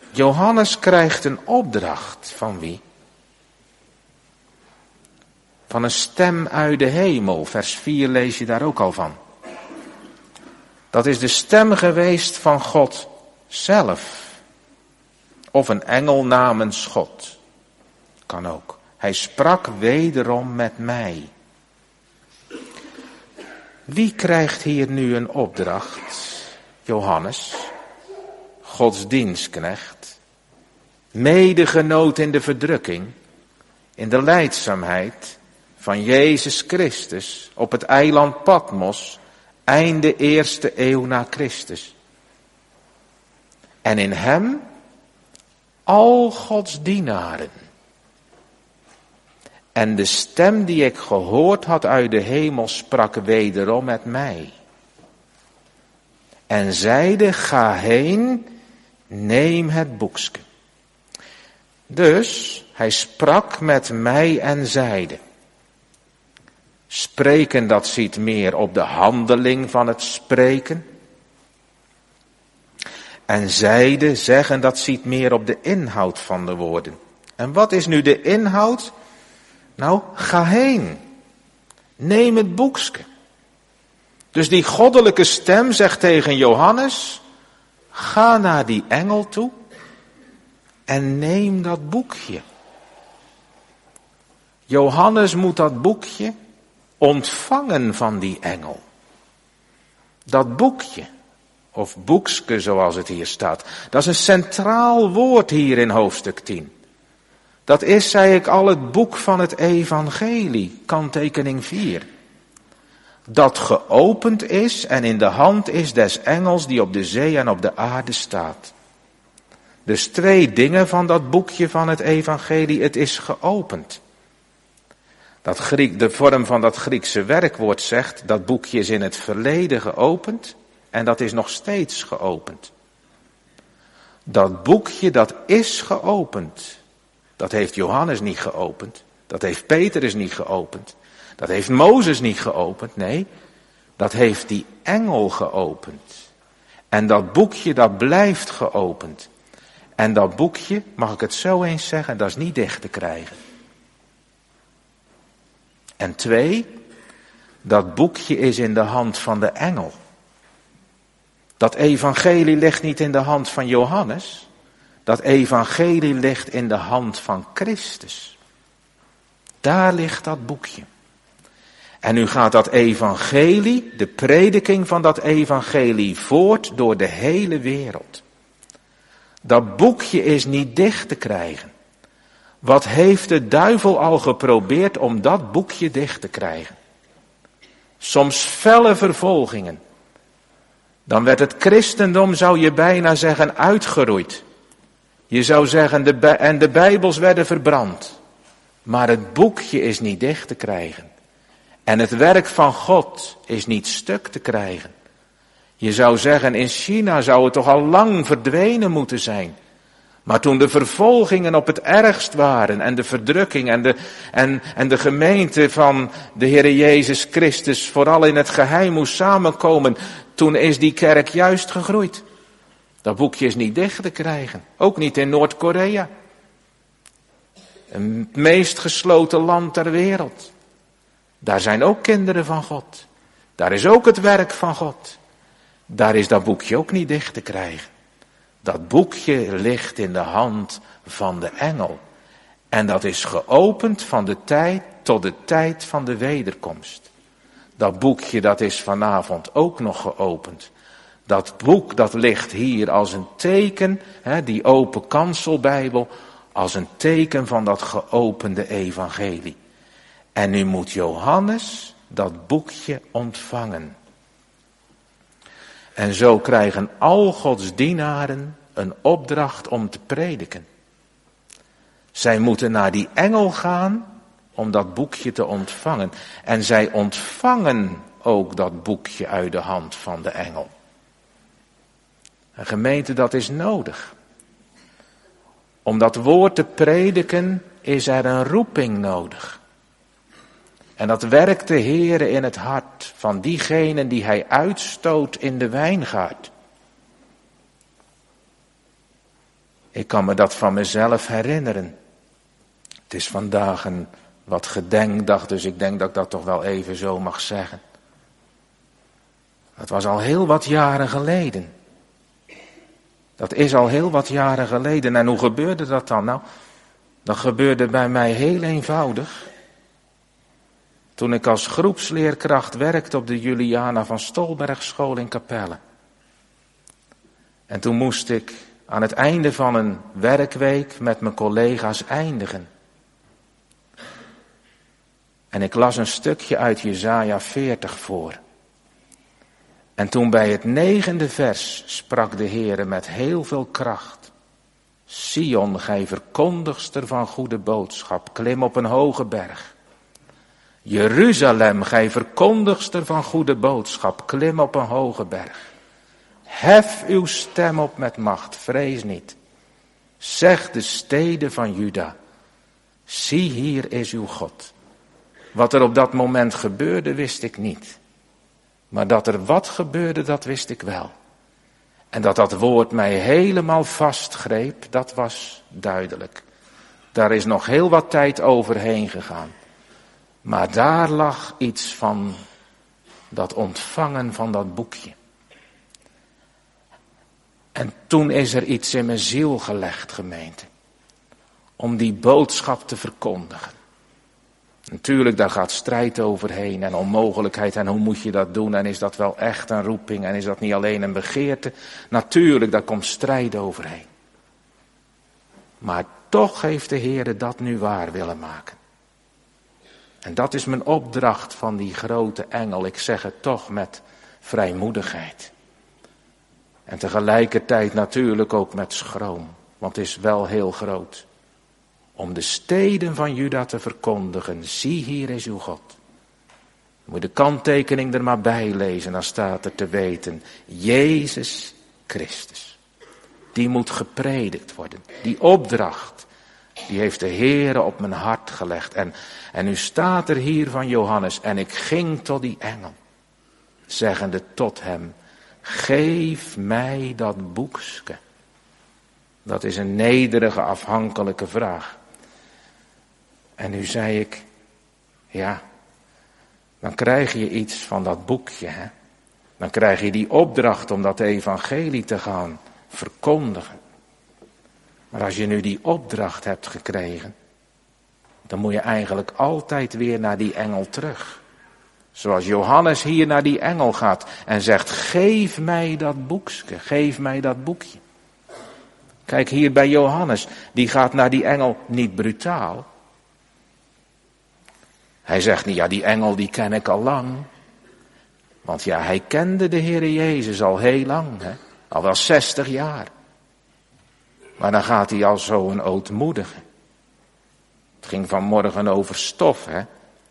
Johannes krijgt een opdracht van wie? Van een stem uit de hemel. Vers vier lees je daar ook al van. Dat is de stem geweest van God zelf. Of een engel namens God. Kan ook. Hij sprak wederom met mij. Wie krijgt hier nu een opdracht? Johannes, Gods dienstknecht, medegenoot in de verdrukking, in de lijdzaamheid van Jezus Christus op het eiland Patmos, einde eerste eeuw na Christus. En in hem al Gods dienaren. En de stem die ik gehoord had uit de hemel sprak wederom met mij. En zeide, ga heen, neem het boekske. Dus hij sprak met mij en zeide. Spreken, dat ziet meer op de handeling van het spreken. En zeide, zeggen, dat ziet meer op de inhoud van de woorden. En wat is nu de inhoud? Nou, ga heen. Neem het boekske. Dus die goddelijke stem zegt tegen Johannes, ga naar die engel toe en neem dat boekje. Johannes moet dat boekje ontvangen van die engel. Dat boekje, of boekske zoals het hier staat, dat is een centraal woord hier in hoofdstuk tien. Dat is, zei ik al, het boek van het evangelie, kanttekening vier. Dat geopend is en in de hand is des engels die op de zee en op de aarde staat. Dus twee dingen van dat boekje van het evangelie, het is geopend. Dat Griek, de vorm van dat Griekse werkwoord zegt, dat boekje is in het verleden geopend en dat is nog steeds geopend. Dat boekje, dat is geopend. Dat heeft Johannes niet geopend. Dat heeft Petrus niet geopend. Dat heeft Mozes niet geopend. Nee, dat heeft die engel geopend. En dat boekje, dat blijft geopend. En dat boekje, mag ik het zo eens zeggen, dat is niet dicht te krijgen. En twee, dat boekje is in de hand van de engel. Dat evangelie ligt niet in de hand van Johannes. Dat evangelie ligt in de hand van Christus. Daar ligt dat boekje. En nu gaat dat evangelie, de prediking van dat evangelie, voort door de hele wereld. Dat boekje is niet dicht te krijgen. Wat heeft de duivel al geprobeerd om dat boekje dicht te krijgen? Soms felle vervolgingen. Dan werd het christendom, zou je bijna zeggen, uitgeroeid. Je zou zeggen, de bij- en de Bijbels werden verbrand. Maar het boekje is niet dicht te krijgen. En het werk van God is niet stuk te krijgen. Je zou zeggen, in China zou het toch al lang verdwenen moeten zijn. Maar toen de vervolgingen op het ergst waren en de verdrukking en de, en, en de gemeente van de Heere Jezus Christus vooral in het geheim moest samenkomen, toen is die kerk juist gegroeid. Dat boekje is niet dicht te krijgen. Ook niet in Noord-Korea. Het meest gesloten land ter wereld. Daar zijn ook kinderen van God. Daar is ook het werk van God. Daar is dat boekje ook niet dicht te krijgen. Dat boekje ligt in de hand van de engel. En dat is geopend van de tijd tot de tijd van de wederkomst. Dat boekje, dat is vanavond ook nog geopend. Dat boek, dat ligt hier als een teken, hè, die open kanselbijbel, als een teken van dat geopende evangelie. En nu moet Johannes dat boekje ontvangen. En zo krijgen al Gods dienaren een opdracht om te prediken. Zij moeten naar die engel gaan om dat boekje te ontvangen. En zij ontvangen ook dat boekje uit de hand van de engel. Een gemeente, dat is nodig. Om dat woord te prediken is er een roeping nodig. En dat werkt de Heere in het hart van diegenen die hij uitstoot in de wijngaard. Ik kan me dat van mezelf herinneren. Het is vandaag een wat gedenkdag, dus ik denk dat ik dat toch wel even zo mag zeggen. Dat was al heel wat jaren geleden. Dat is al heel wat jaren geleden. En hoe gebeurde dat dan? Nou, dat gebeurde bij mij heel eenvoudig. Toen ik als groepsleerkracht werkte op de Juliana van Stolberg school in Capelle. En toen moest ik aan het einde van een werkweek met mijn collega's eindigen. En ik las een stukje uit Jesaja veertig voor. En toen bij het negende vers sprak de Heere met heel veel kracht. Sion, gij verkondigster van goede boodschap, klim op een hoge berg. Jeruzalem, gij verkondigster van goede boodschap, klim op een hoge berg. Hef uw stem op met macht, vrees niet. Zeg de steden van Juda, zie hier is uw God. Wat er op dat moment gebeurde, wist ik niet. Maar dat er wat gebeurde, dat wist ik wel. En dat dat woord mij helemaal vastgreep, dat was duidelijk. Daar is nog heel wat tijd overheen gegaan. Maar daar lag iets van dat ontvangen van dat boekje. En toen is er iets in mijn ziel gelegd, gemeente. Om die boodschap te verkondigen. Natuurlijk, daar gaat strijd overheen en onmogelijkheid en hoe moet je dat doen en is dat wel echt een roeping en is dat niet alleen een begeerte. Natuurlijk, daar komt strijd overheen. Maar toch heeft de Heer dat nu waar willen maken. En dat is mijn opdracht van die grote engel, ik zeg het toch met vrijmoedigheid. En tegelijkertijd natuurlijk ook met schroom, want het is wel heel groot. Om de steden van Juda te verkondigen, zie hier is uw God. Moet je de kanttekening er maar bij lezen, dan staat er te weten, Jezus Christus. Die moet gepredikt worden, die opdracht, die heeft de Heere op mijn hart gelegd. En, en nu staat er hier van Johannes, en ik ging tot die engel, zeggende tot hem, geef mij dat boekske. Dat is een nederige, afhankelijke vraag. En nu zei ik, ja, dan krijg je iets van dat boekje, hè. Dan krijg je die opdracht om dat evangelie te gaan verkondigen. Maar als je nu die opdracht hebt gekregen, dan moet je eigenlijk altijd weer naar die engel terug. Zoals Johannes hier naar die engel gaat en zegt, geef mij dat boekje, geef mij dat boekje. Kijk hier bij Johannes, die gaat naar die engel niet brutaal. Hij zegt niet, ja die engel die ken ik al lang. Want ja, hij kende de Heere Jezus al heel lang, hè? Al wel zestig jaar. Maar dan gaat hij al zo een ootmoedige. Het ging vanmorgen over stof, hè.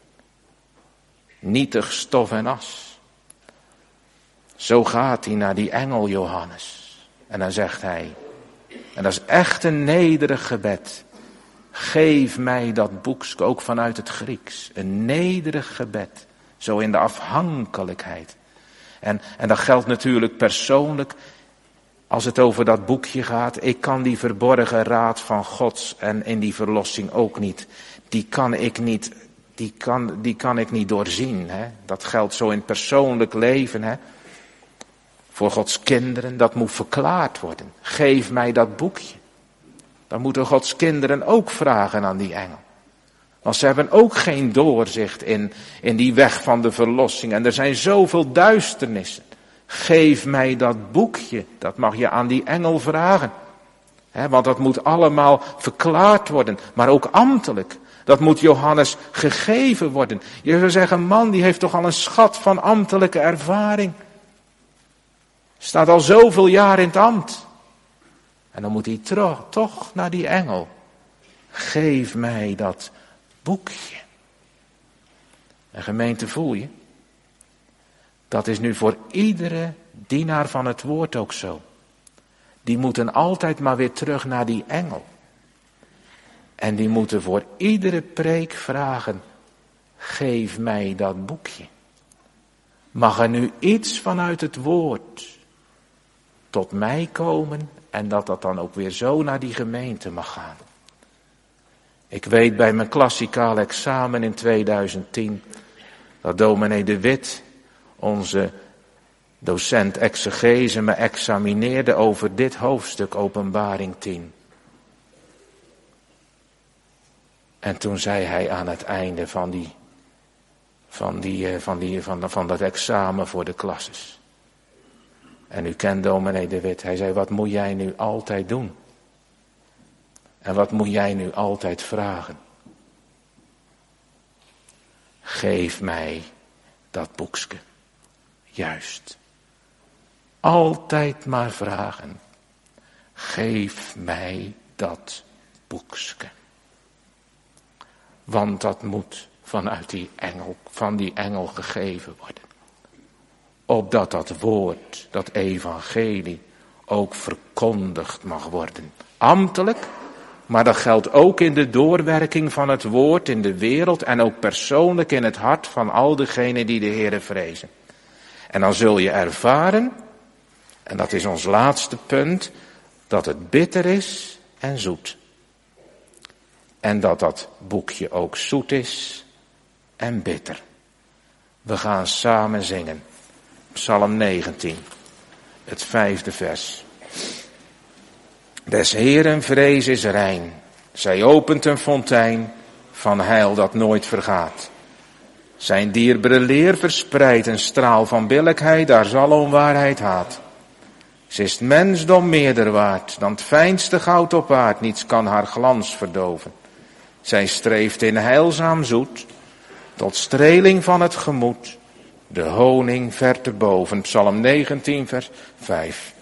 Nietig stof en as. Zo gaat hij naar die engel Johannes. En dan zegt hij, en dat is echt een nederig gebed. Geef mij dat boekje, ook vanuit het Grieks. Een nederig gebed. Zo in de afhankelijkheid. En, en dat geldt natuurlijk persoonlijk. Als het over dat boekje gaat. Ik kan die verborgen raad van Gods en in die verlossing ook niet. Die kan ik niet, die kan, die kan ik niet doorzien. Hè? Dat geldt zo in het persoonlijk leven. Hè? Voor Gods kinderen, dat moet verklaard worden. Geef mij dat boekje. Dan moeten Gods kinderen ook vragen aan die engel. Want ze hebben ook geen doorzicht in, in die weg van de verlossing. En er zijn zoveel duisternissen. Geef mij dat boekje. Dat mag je aan die engel vragen. He, want dat moet allemaal verklaard worden. Maar ook ambtelijk. Dat moet Johannes gegeven worden. Je zou zeggen, een man die heeft toch al een schat van ambtelijke ervaring. Staat al zoveel jaar in het ambt. En dan moet hij tro- toch naar die engel. Geef mij dat boekje. En gemeente, voel je? Dat is nu voor iedere dienaar van het woord ook zo. Die moeten altijd maar weer terug naar die engel. En die moeten voor iedere preek vragen. Geef mij dat boekje. Mag er nu iets vanuit het woord tot mij komen en dat dat dan ook weer zo naar die gemeente mag gaan. Ik weet bij mijn klassikaal examen in tweeduizend tien dat dominee De Wit, onze docent exegese, me examineerde over dit hoofdstuk Openbaring tien. En toen zei hij aan het einde van die, van die, van die, van, van dat examen voor de klasses. En u kent dominee De Wit. Hij zei, wat moet jij nu altijd doen? En wat moet jij nu altijd vragen? Geef mij dat boekske. Juist. Altijd maar vragen. Geef mij dat boekske. Want dat moet vanuit die engel, van die engel gegeven worden. Opdat dat woord, dat evangelie, ook verkondigd mag worden. Ambtelijk, maar dat geldt ook in de doorwerking van het woord in de wereld en ook persoonlijk in het hart van al diegenen die de Heere vrezen. En dan zul je ervaren, en dat is ons laatste punt, dat het bitter is en zoet. En dat dat boekje ook zoet is en bitter. We gaan samen zingen. Psalm negentien, het vijfde vers. Des Heeren vrees is rein. Zij opent een fontein van heil dat nooit vergaat. Zijn dierbare leer verspreidt een straal van billijkheid, daar zal onwaarheid haat. Ze is mensdom meerder waard dan het fijnste goud op aard, niets kan haar glans verdoven. Zij streeft in heilzaam zoet, tot streling van het gemoed, de honing ver te boven. Psalm negentien, vers vijf.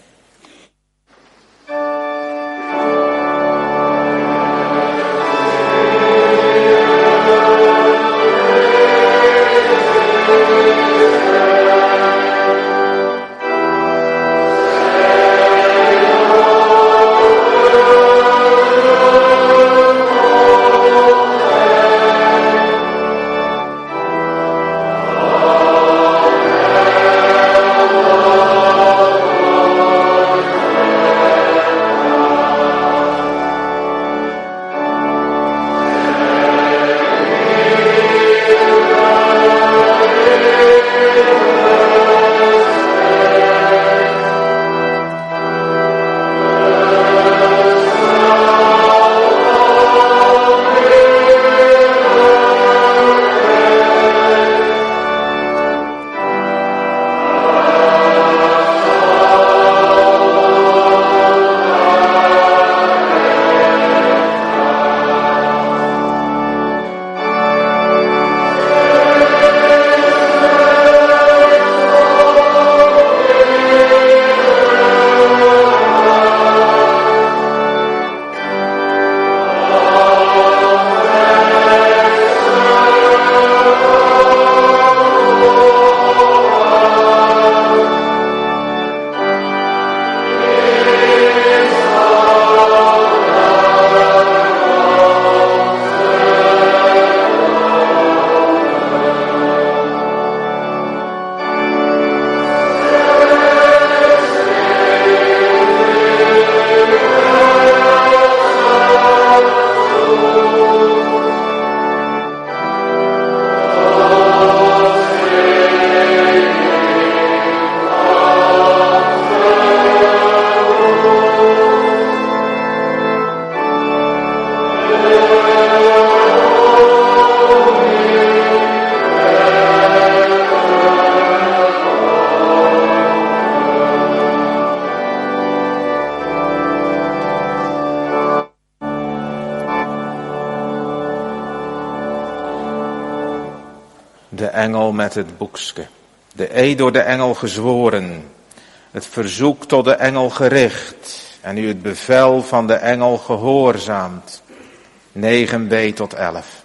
De engel met het boekske. De eed door de engel gezworen. Het verzoek tot de engel gericht. En u het bevel van de engel gehoorzaamt. negen b tot elf.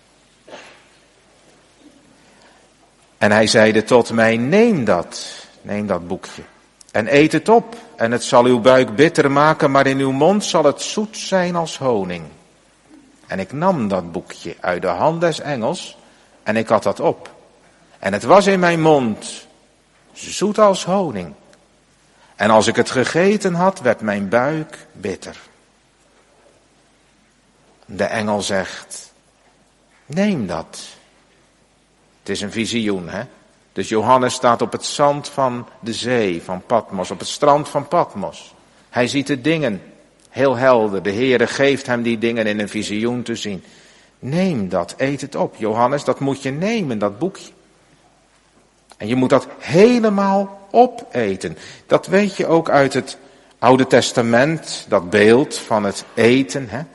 En hij zeide tot mij, neem dat, neem dat boekje. En eet het op. En het zal uw buik bitter maken, maar in uw mond zal het zoet zijn als honing. En ik nam dat boekje uit de hand des engels. En ik had dat op. En het was in mijn mond zoet als honing. En als ik het gegeten had, werd mijn buik bitter. De engel zegt, neem dat. Het is een visioen, hè? Dus Johannes staat op het zand van de zee, van Patmos, op het strand van Patmos. Hij ziet de dingen heel helder. De Heere geeft hem die dingen in een visioen te zien. Neem dat, eet het op. Johannes, dat moet je nemen, dat boekje. En je moet dat helemaal opeten. Dat weet je ook uit het Oude Testament, dat beeld van het eten, hè?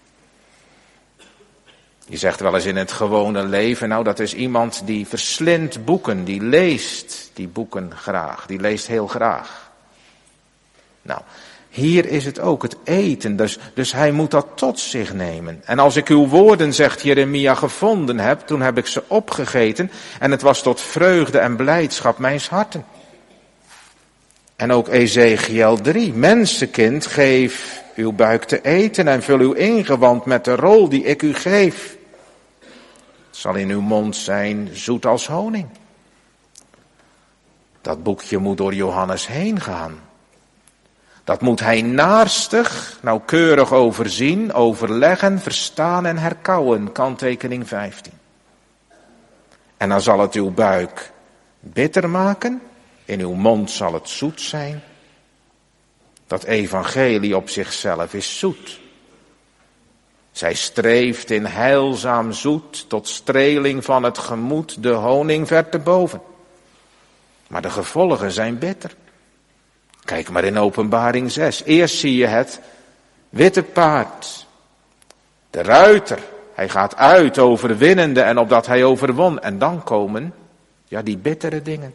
Je zegt wel eens in het gewone leven, nou dat is iemand die verslindt boeken, die leest die boeken graag, die leest heel graag. Nou, hier is het ook, het eten, dus, dus hij moet dat tot zich nemen. En als ik uw woorden, zegt Jeremia, gevonden heb, toen heb ik ze opgegeten en het was tot vreugde en blijdschap mijns harten. En ook Ezechiel drie, mensenkind, geef uw buik te eten en vul uw ingewand met de rol die ik u geef. Het zal in uw mond zijn zoet als honing. Dat boekje moet door Johannes heen gaan. Dat moet hij naarstig, nauwkeurig overzien, overleggen, verstaan en herkauwen. Kanttekening vijftien. En dan zal het uw buik bitter maken, in uw mond zal het zoet zijn. Dat evangelie op zichzelf is zoet. Zij streeft in heilzaam zoet tot streling van het gemoed de honing ver te boven. Maar de gevolgen zijn bitter. Kijk maar in Openbaring zes. Eerst zie je het witte paard. De ruiter. Hij gaat uit overwinnende en opdat hij overwon. En dan komen, ja, die bittere dingen.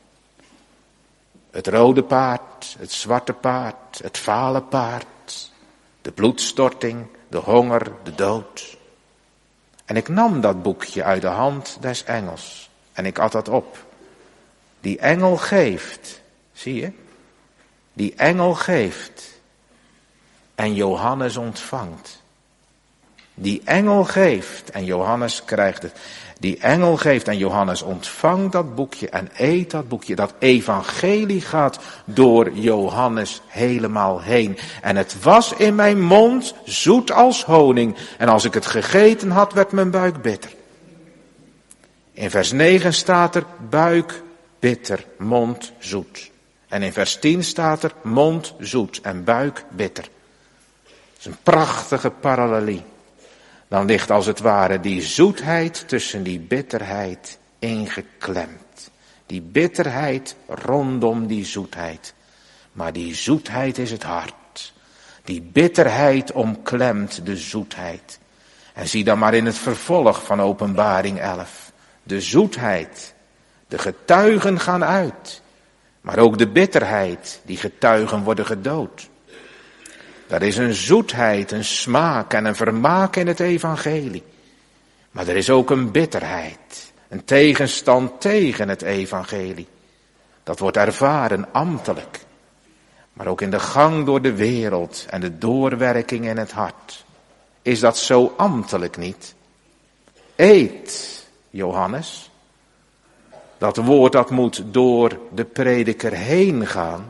Het rode paard, het zwarte paard, het vale paard. De bloedstorting, de honger, de dood. En ik nam dat boekje uit de hand des engels. En ik at dat op. Die engel geeft, zie je? Die engel geeft. En Johannes ontvangt. Die engel geeft en Johannes krijgt het. Die engel geeft en Johannes ontvangt dat boekje en eet dat boekje. Dat evangelie gaat door Johannes helemaal heen. En het was in mijn mond zoet als honing. En als ik het gegeten had, werd mijn buik bitter. In vers negen staat er buik bitter, mond zoet. En in vers tien staat er mond zoet en buik bitter. Dat is een prachtige parallelie. Dan ligt als het ware die zoetheid tussen die bitterheid ingeklemd. Die bitterheid rondom die zoetheid. Maar die zoetheid is het hart. Die bitterheid omklemt de zoetheid. En zie dan maar in het vervolg van Openbaring elf. De zoetheid. De getuigen gaan uit. Maar ook de bitterheid. Die getuigen worden gedood. Daar is een zoetheid, een smaak en een vermaak in het evangelie. Maar er is ook een bitterheid, een tegenstand tegen het evangelie. Dat wordt ervaren ambtelijk, maar ook in de gang door de wereld en de doorwerking in het hart. Is dat zo ambtelijk niet? Eet, Johannes. Dat woord dat moet door de prediker heen gaan.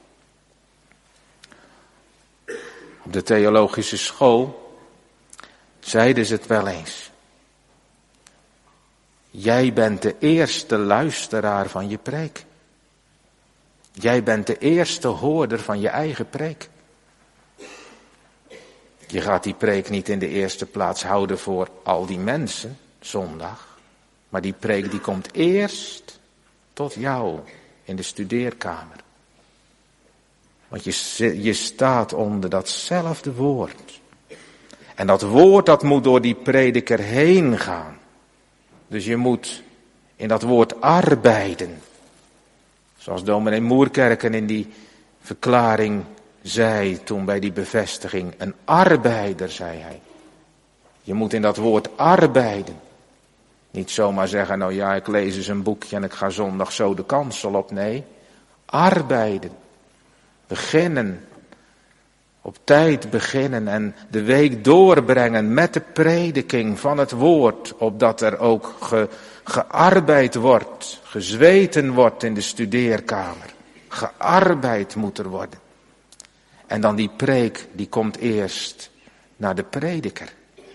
Op de theologische school zeiden ze het wel eens. Jij bent de eerste luisteraar van je preek. Jij bent de eerste hoorder van je eigen preek. Je gaat die preek niet in de eerste plaats houden voor al die mensen, zondag. Maar die preek die komt eerst tot jou in de studeerkamer. Want je, je staat onder datzelfde woord. En dat woord dat moet door die prediker heen gaan. Dus je moet in dat woord arbeiden. Zoals dominee Moerkerken in die verklaring zei toen bij die bevestiging. Een arbeider, zei hij. Je moet in dat woord arbeiden. Niet zomaar zeggen, nou ja, ik lees eens een boekje en ik ga zondag zo de kansel op. Nee, arbeiden. Beginnen, op tijd beginnen en de week doorbrengen met de prediking van het woord, opdat er ook ge, gearbeid wordt, gezweten wordt in de studeerkamer. Gearbeid moet er worden. En dan die preek, die komt eerst naar de prediker.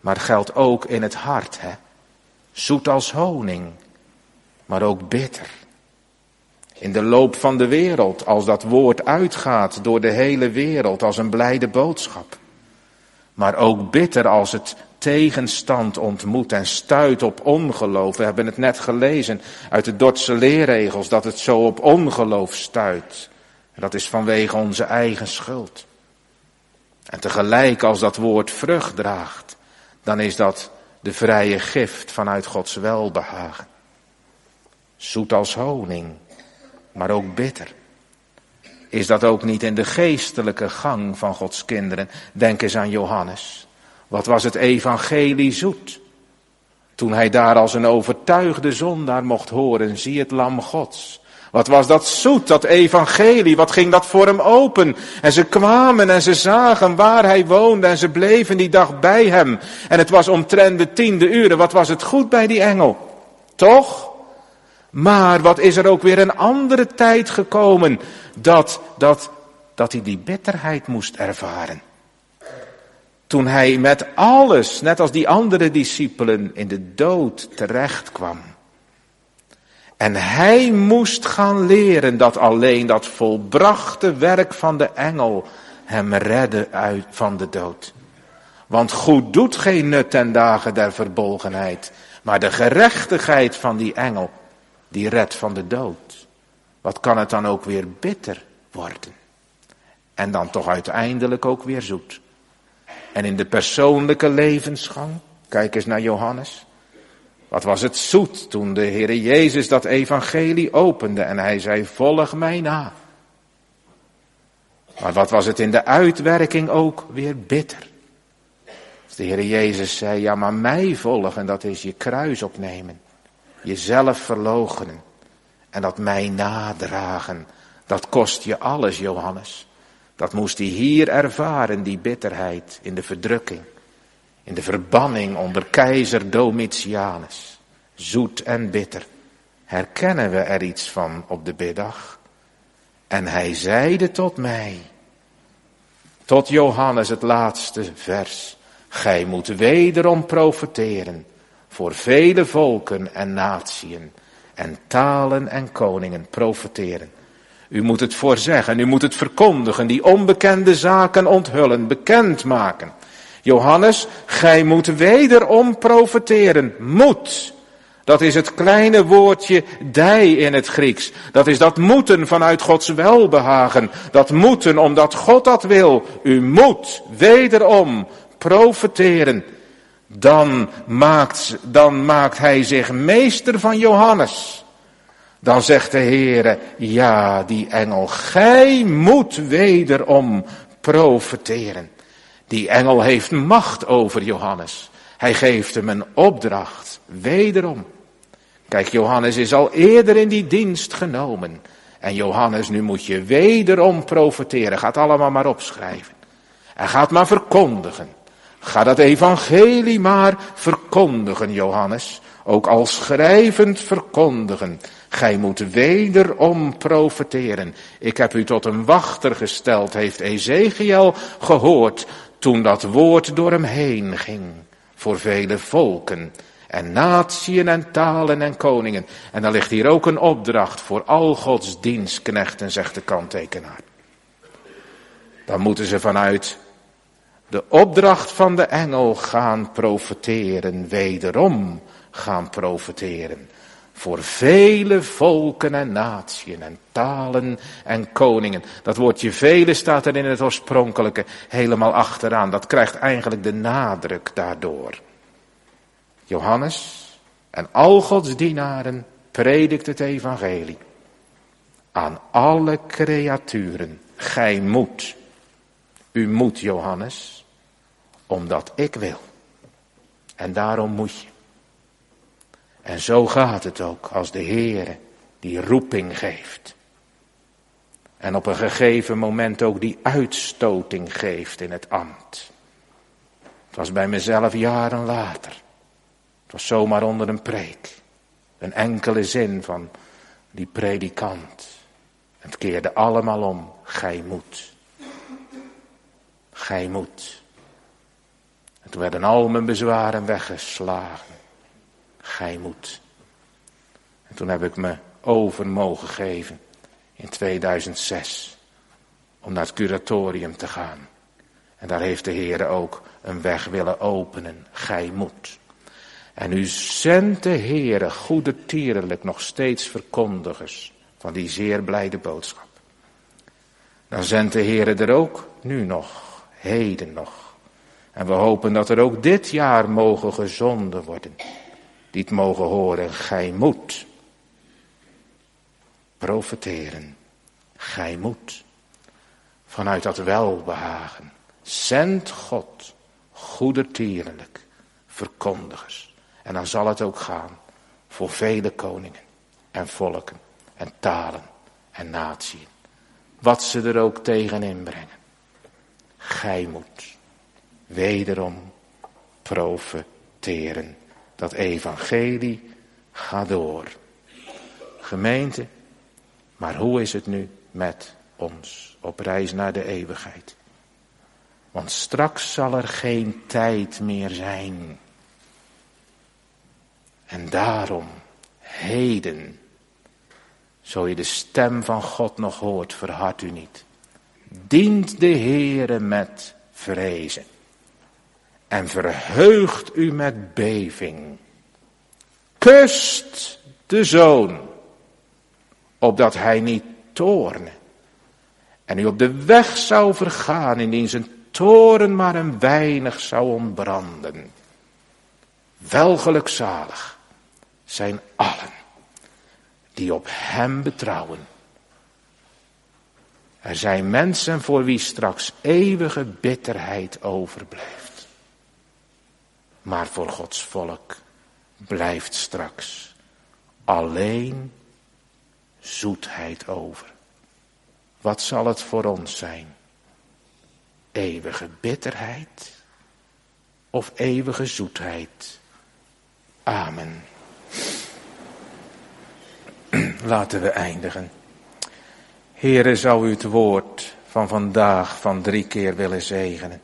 maar geldt ook in het hart, hè? Zoet als honing, maar ook bitter. In de loop van de wereld, als dat woord uitgaat door de hele wereld als een blijde boodschap. Maar ook bitter als het tegenstand ontmoet en stuit op ongeloof. We hebben het net gelezen uit de Dordtse leerregels dat het zo op ongeloof stuit. En dat is vanwege onze eigen schuld. En tegelijk als dat woord vrucht draagt, dan is dat de vrije gift vanuit Gods welbehagen. Zoet als honing, maar ook bitter. Is dat ook niet in de geestelijke gang van Gods kinderen? Denk eens aan Johannes. Wat was het evangelie zoet? Toen hij daar als een overtuigde zondaar mocht horen, zie het lam Gods. Wat was dat zoet, dat evangelie, wat ging dat voor hem open? En ze kwamen en ze zagen waar hij woonde en ze bleven die dag bij hem. En het was omtrent de tiende uren, wat was het goed bij die engel? Toch? Maar wat is er ook weer een andere tijd gekomen, dat, dat, dat hij die bitterheid moest ervaren. Toen hij met alles, net als die andere discipelen, in de dood terecht kwam. En hij moest gaan leren dat alleen dat volbrachte werk van de engel hem redde uit van de dood. Want goed doet geen nut ten dagen der verbolgenheid, maar de gerechtigheid van die engel, die redt van de dood. Wat kan het dan ook weer bitter worden? En dan toch uiteindelijk ook weer zoet. En in de persoonlijke levensgang, kijk eens naar Johannes. Wat was het zoet toen de Heere Jezus dat evangelie opende en hij zei, volg mij na. Maar wat was het in de uitwerking ook weer bitter. Als de Heere Jezus zei, ja maar mij volgen, dat is je kruis opnemen. Jezelf verloochenen. En dat mij nadragen. Dat kost je alles, Johannes. Dat moest hij hier ervaren, die bitterheid, in de verdrukking. In de verbanning onder keizer Domitianus. Zoet en bitter. Herkennen we er iets van op de biddag? En hij zeide tot mij. Tot Johannes het laatste vers. Gij moet wederom profeteren. Voor vele volken en natieën. En talen en koningen profeteren. U moet het voorzeggen, u moet het verkondigen, die onbekende zaken onthullen, bekendmaken. Johannes, gij moet wederom profeteren. Moet. Dat is het kleine woordje dei in het Grieks. Dat is dat moeten vanuit Gods welbehagen. Dat moeten omdat God dat wil. U moet wederom profeteren. Dan maakt, dan maakt hij zich meester van Johannes. Dan zegt de Heere, ja, die engel, gij moet wederom profeteren. Die engel heeft macht over Johannes. Hij geeft hem een opdracht, wederom. Kijk, Johannes is al eerder in die dienst genomen. En Johannes, nu moet je wederom profeteren. Gaat allemaal maar opschrijven. En gaat maar verkondigen. Ga dat evangelie maar verkondigen, Johannes. Ook al schrijvend verkondigen. Gij moet wederom profeteren. Ik heb u tot een wachter gesteld, heeft Ezekiel gehoord, toen dat woord door hem heen ging. Voor vele volken en natieën en talen en koningen. En dan ligt hier ook een opdracht voor al Gods dienstknechten, zegt de kanttekenaar. Dan moeten ze vanuit de opdracht van de engel gaan profeteren, wederom gaan profeteren. Voor vele volken en natieën en talen en koningen. Dat woordje vele staat er in het oorspronkelijke helemaal achteraan. Dat krijgt eigenlijk de nadruk daardoor. Johannes en al Gods dienaren predikt het evangelie. Aan alle creaturen. Gij moet. U moet, Johannes. Omdat ik wil. En daarom moet je. En zo gaat het ook als de Heere die roeping geeft. En op een gegeven moment ook die uitstoting geeft in het ambt. Het was bij mezelf jaren later. Het was zomaar onder een preek. Een enkele zin van die predikant. Het keerde allemaal om. Gij moet. Gij moet. En toen werden al mijn bezwaren weggeslagen. Gij moet. En toen heb ik me over mogen geven in tweeduizend zes om naar het curatorium te gaan. En daar heeft de Heer ook een weg willen openen. Gij moet. En nu zendt de Heer goedertierlijk nog steeds verkondigers van die zeer blijde boodschap. Dan zendt de Heer er ook nu nog, heden nog. En we hopen dat er ook dit jaar mogen gezonden worden. Die het mogen horen, gij moet profeteren. Gij moet vanuit dat welbehagen. Zendt God goedertierlijk verkondigers. En dan zal het ook gaan voor vele koningen en volken en talen en natieën. Wat ze er ook tegen inbrengen. Gij moet wederom profeteren. Dat evangelie gaat door. Gemeente, maar hoe is het nu met ons op reis naar de eeuwigheid? Want straks zal er geen tijd meer zijn. En daarom, heden, zo je de stem van God nog hoort, verhard u niet. Dient de Heere met vrezen. En verheugt u met beving. Kust de Zoon, opdat hij niet toorne. En u op de weg zou vergaan, indien zijn toren maar een weinig zou ontbranden. Welgelukzalig zijn allen die op hem betrouwen. Er zijn mensen voor wie straks eeuwige bitterheid overblijft. Maar voor Gods volk blijft straks alleen zoetheid over. Wat zal het voor ons zijn? Eeuwige bitterheid of eeuwige zoetheid? Amen. Laten we eindigen. Heere, zou u het woord van vandaag van drie keer willen zegenen.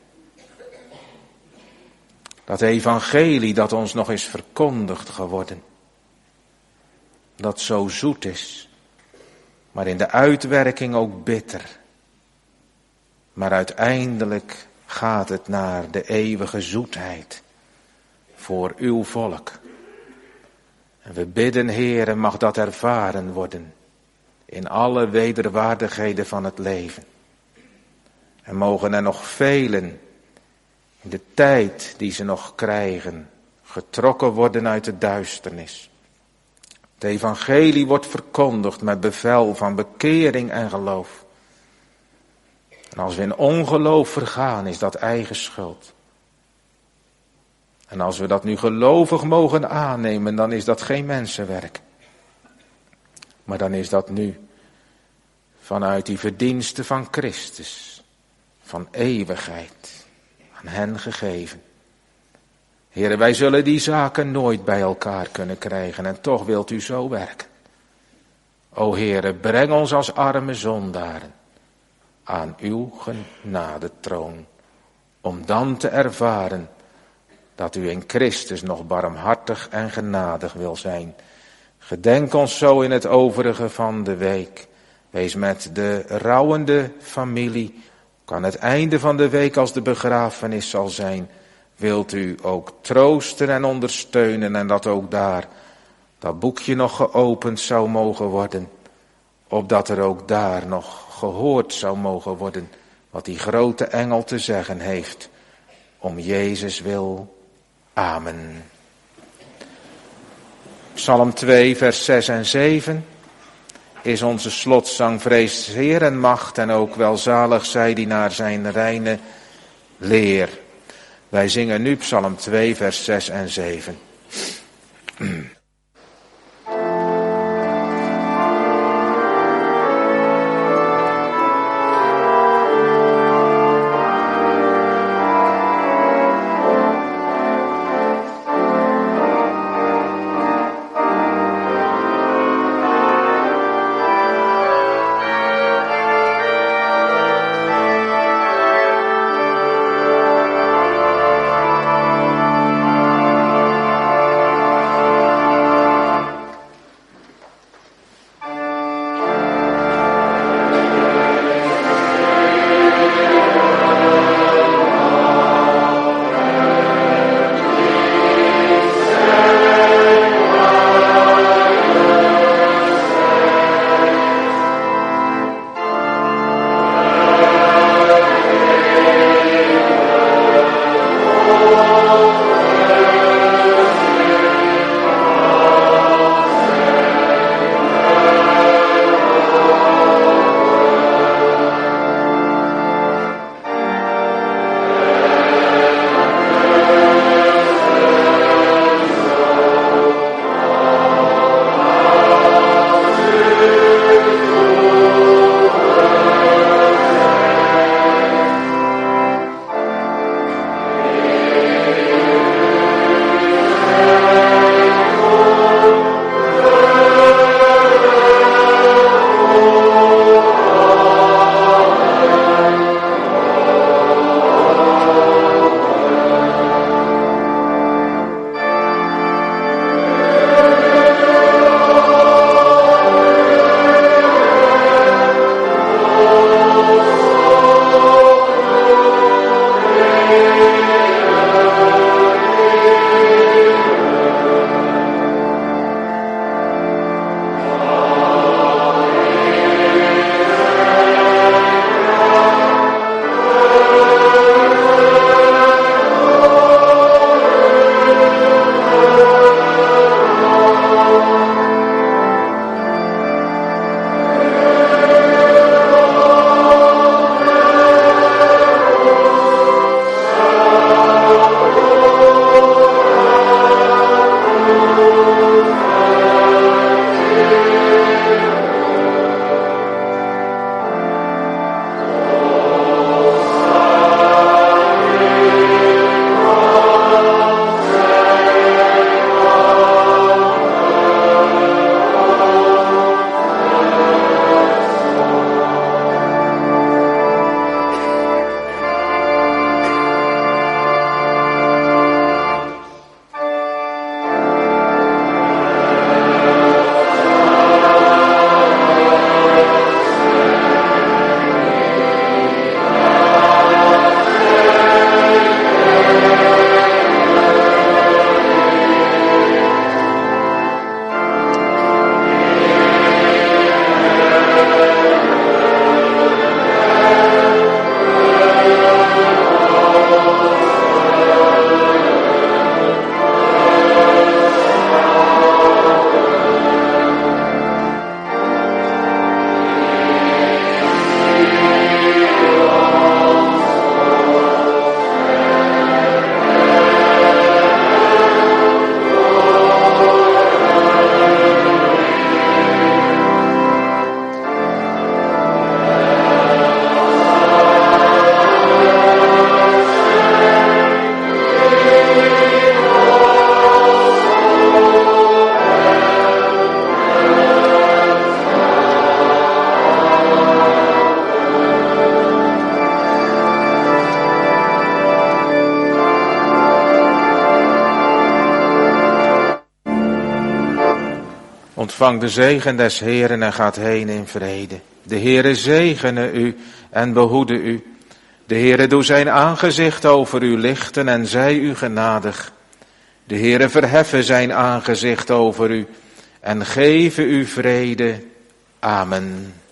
Dat evangelie dat ons nog is verkondigd geworden. Dat zo zoet is, maar in de uitwerking ook bitter. Maar uiteindelijk gaat het naar de eeuwige zoetheid voor uw volk. En we bidden, Heere, mag dat ervaren worden in alle wederwaardigheden van het leven. En mogen er nog velen in de tijd die ze nog krijgen getrokken worden uit de duisternis. Het evangelie wordt verkondigd met bevel van bekering en geloof. En als we in ongeloof vergaan, is dat eigen schuld. En als we dat nu gelovig mogen aannemen, dan is dat geen mensenwerk. Maar dan is dat nu vanuit die verdienste van Christus, van eeuwigheid, aan hen gegeven. Heere, wij zullen die zaken nooit bij elkaar kunnen krijgen en toch wilt u zo werken. O Heere, breng ons als arme zondaren aan uw genadetroon, om dan te ervaren dat u in Christus nog barmhartig en genadig wil zijn. Gedenk ons zo in het overige van de week. Wees met de rouwende familie, ook aan het einde van de week als de begrafenis zal zijn, wilt u ook troosten en ondersteunen en dat ook daar dat boekje nog geopend zou mogen worden, opdat er ook daar nog gehoord zou mogen worden wat die grote engel te zeggen heeft, om Jezus wil. Amen. Psalm twee, vers zes en zeven is onze slotzang. Vrees Heer en macht en ook welzalig zij die naar zijn reine leer. Wij zingen nu Psalm twee, vers zes en zeven. Ontvang de zegen des Heeren en gaat heen in vrede. De Heere zegene u en behoede u. De Heere doe zijn aangezicht over u lichten en zij u genadig. De Heere verheffen zijn aangezicht over u en geven u vrede. Amen.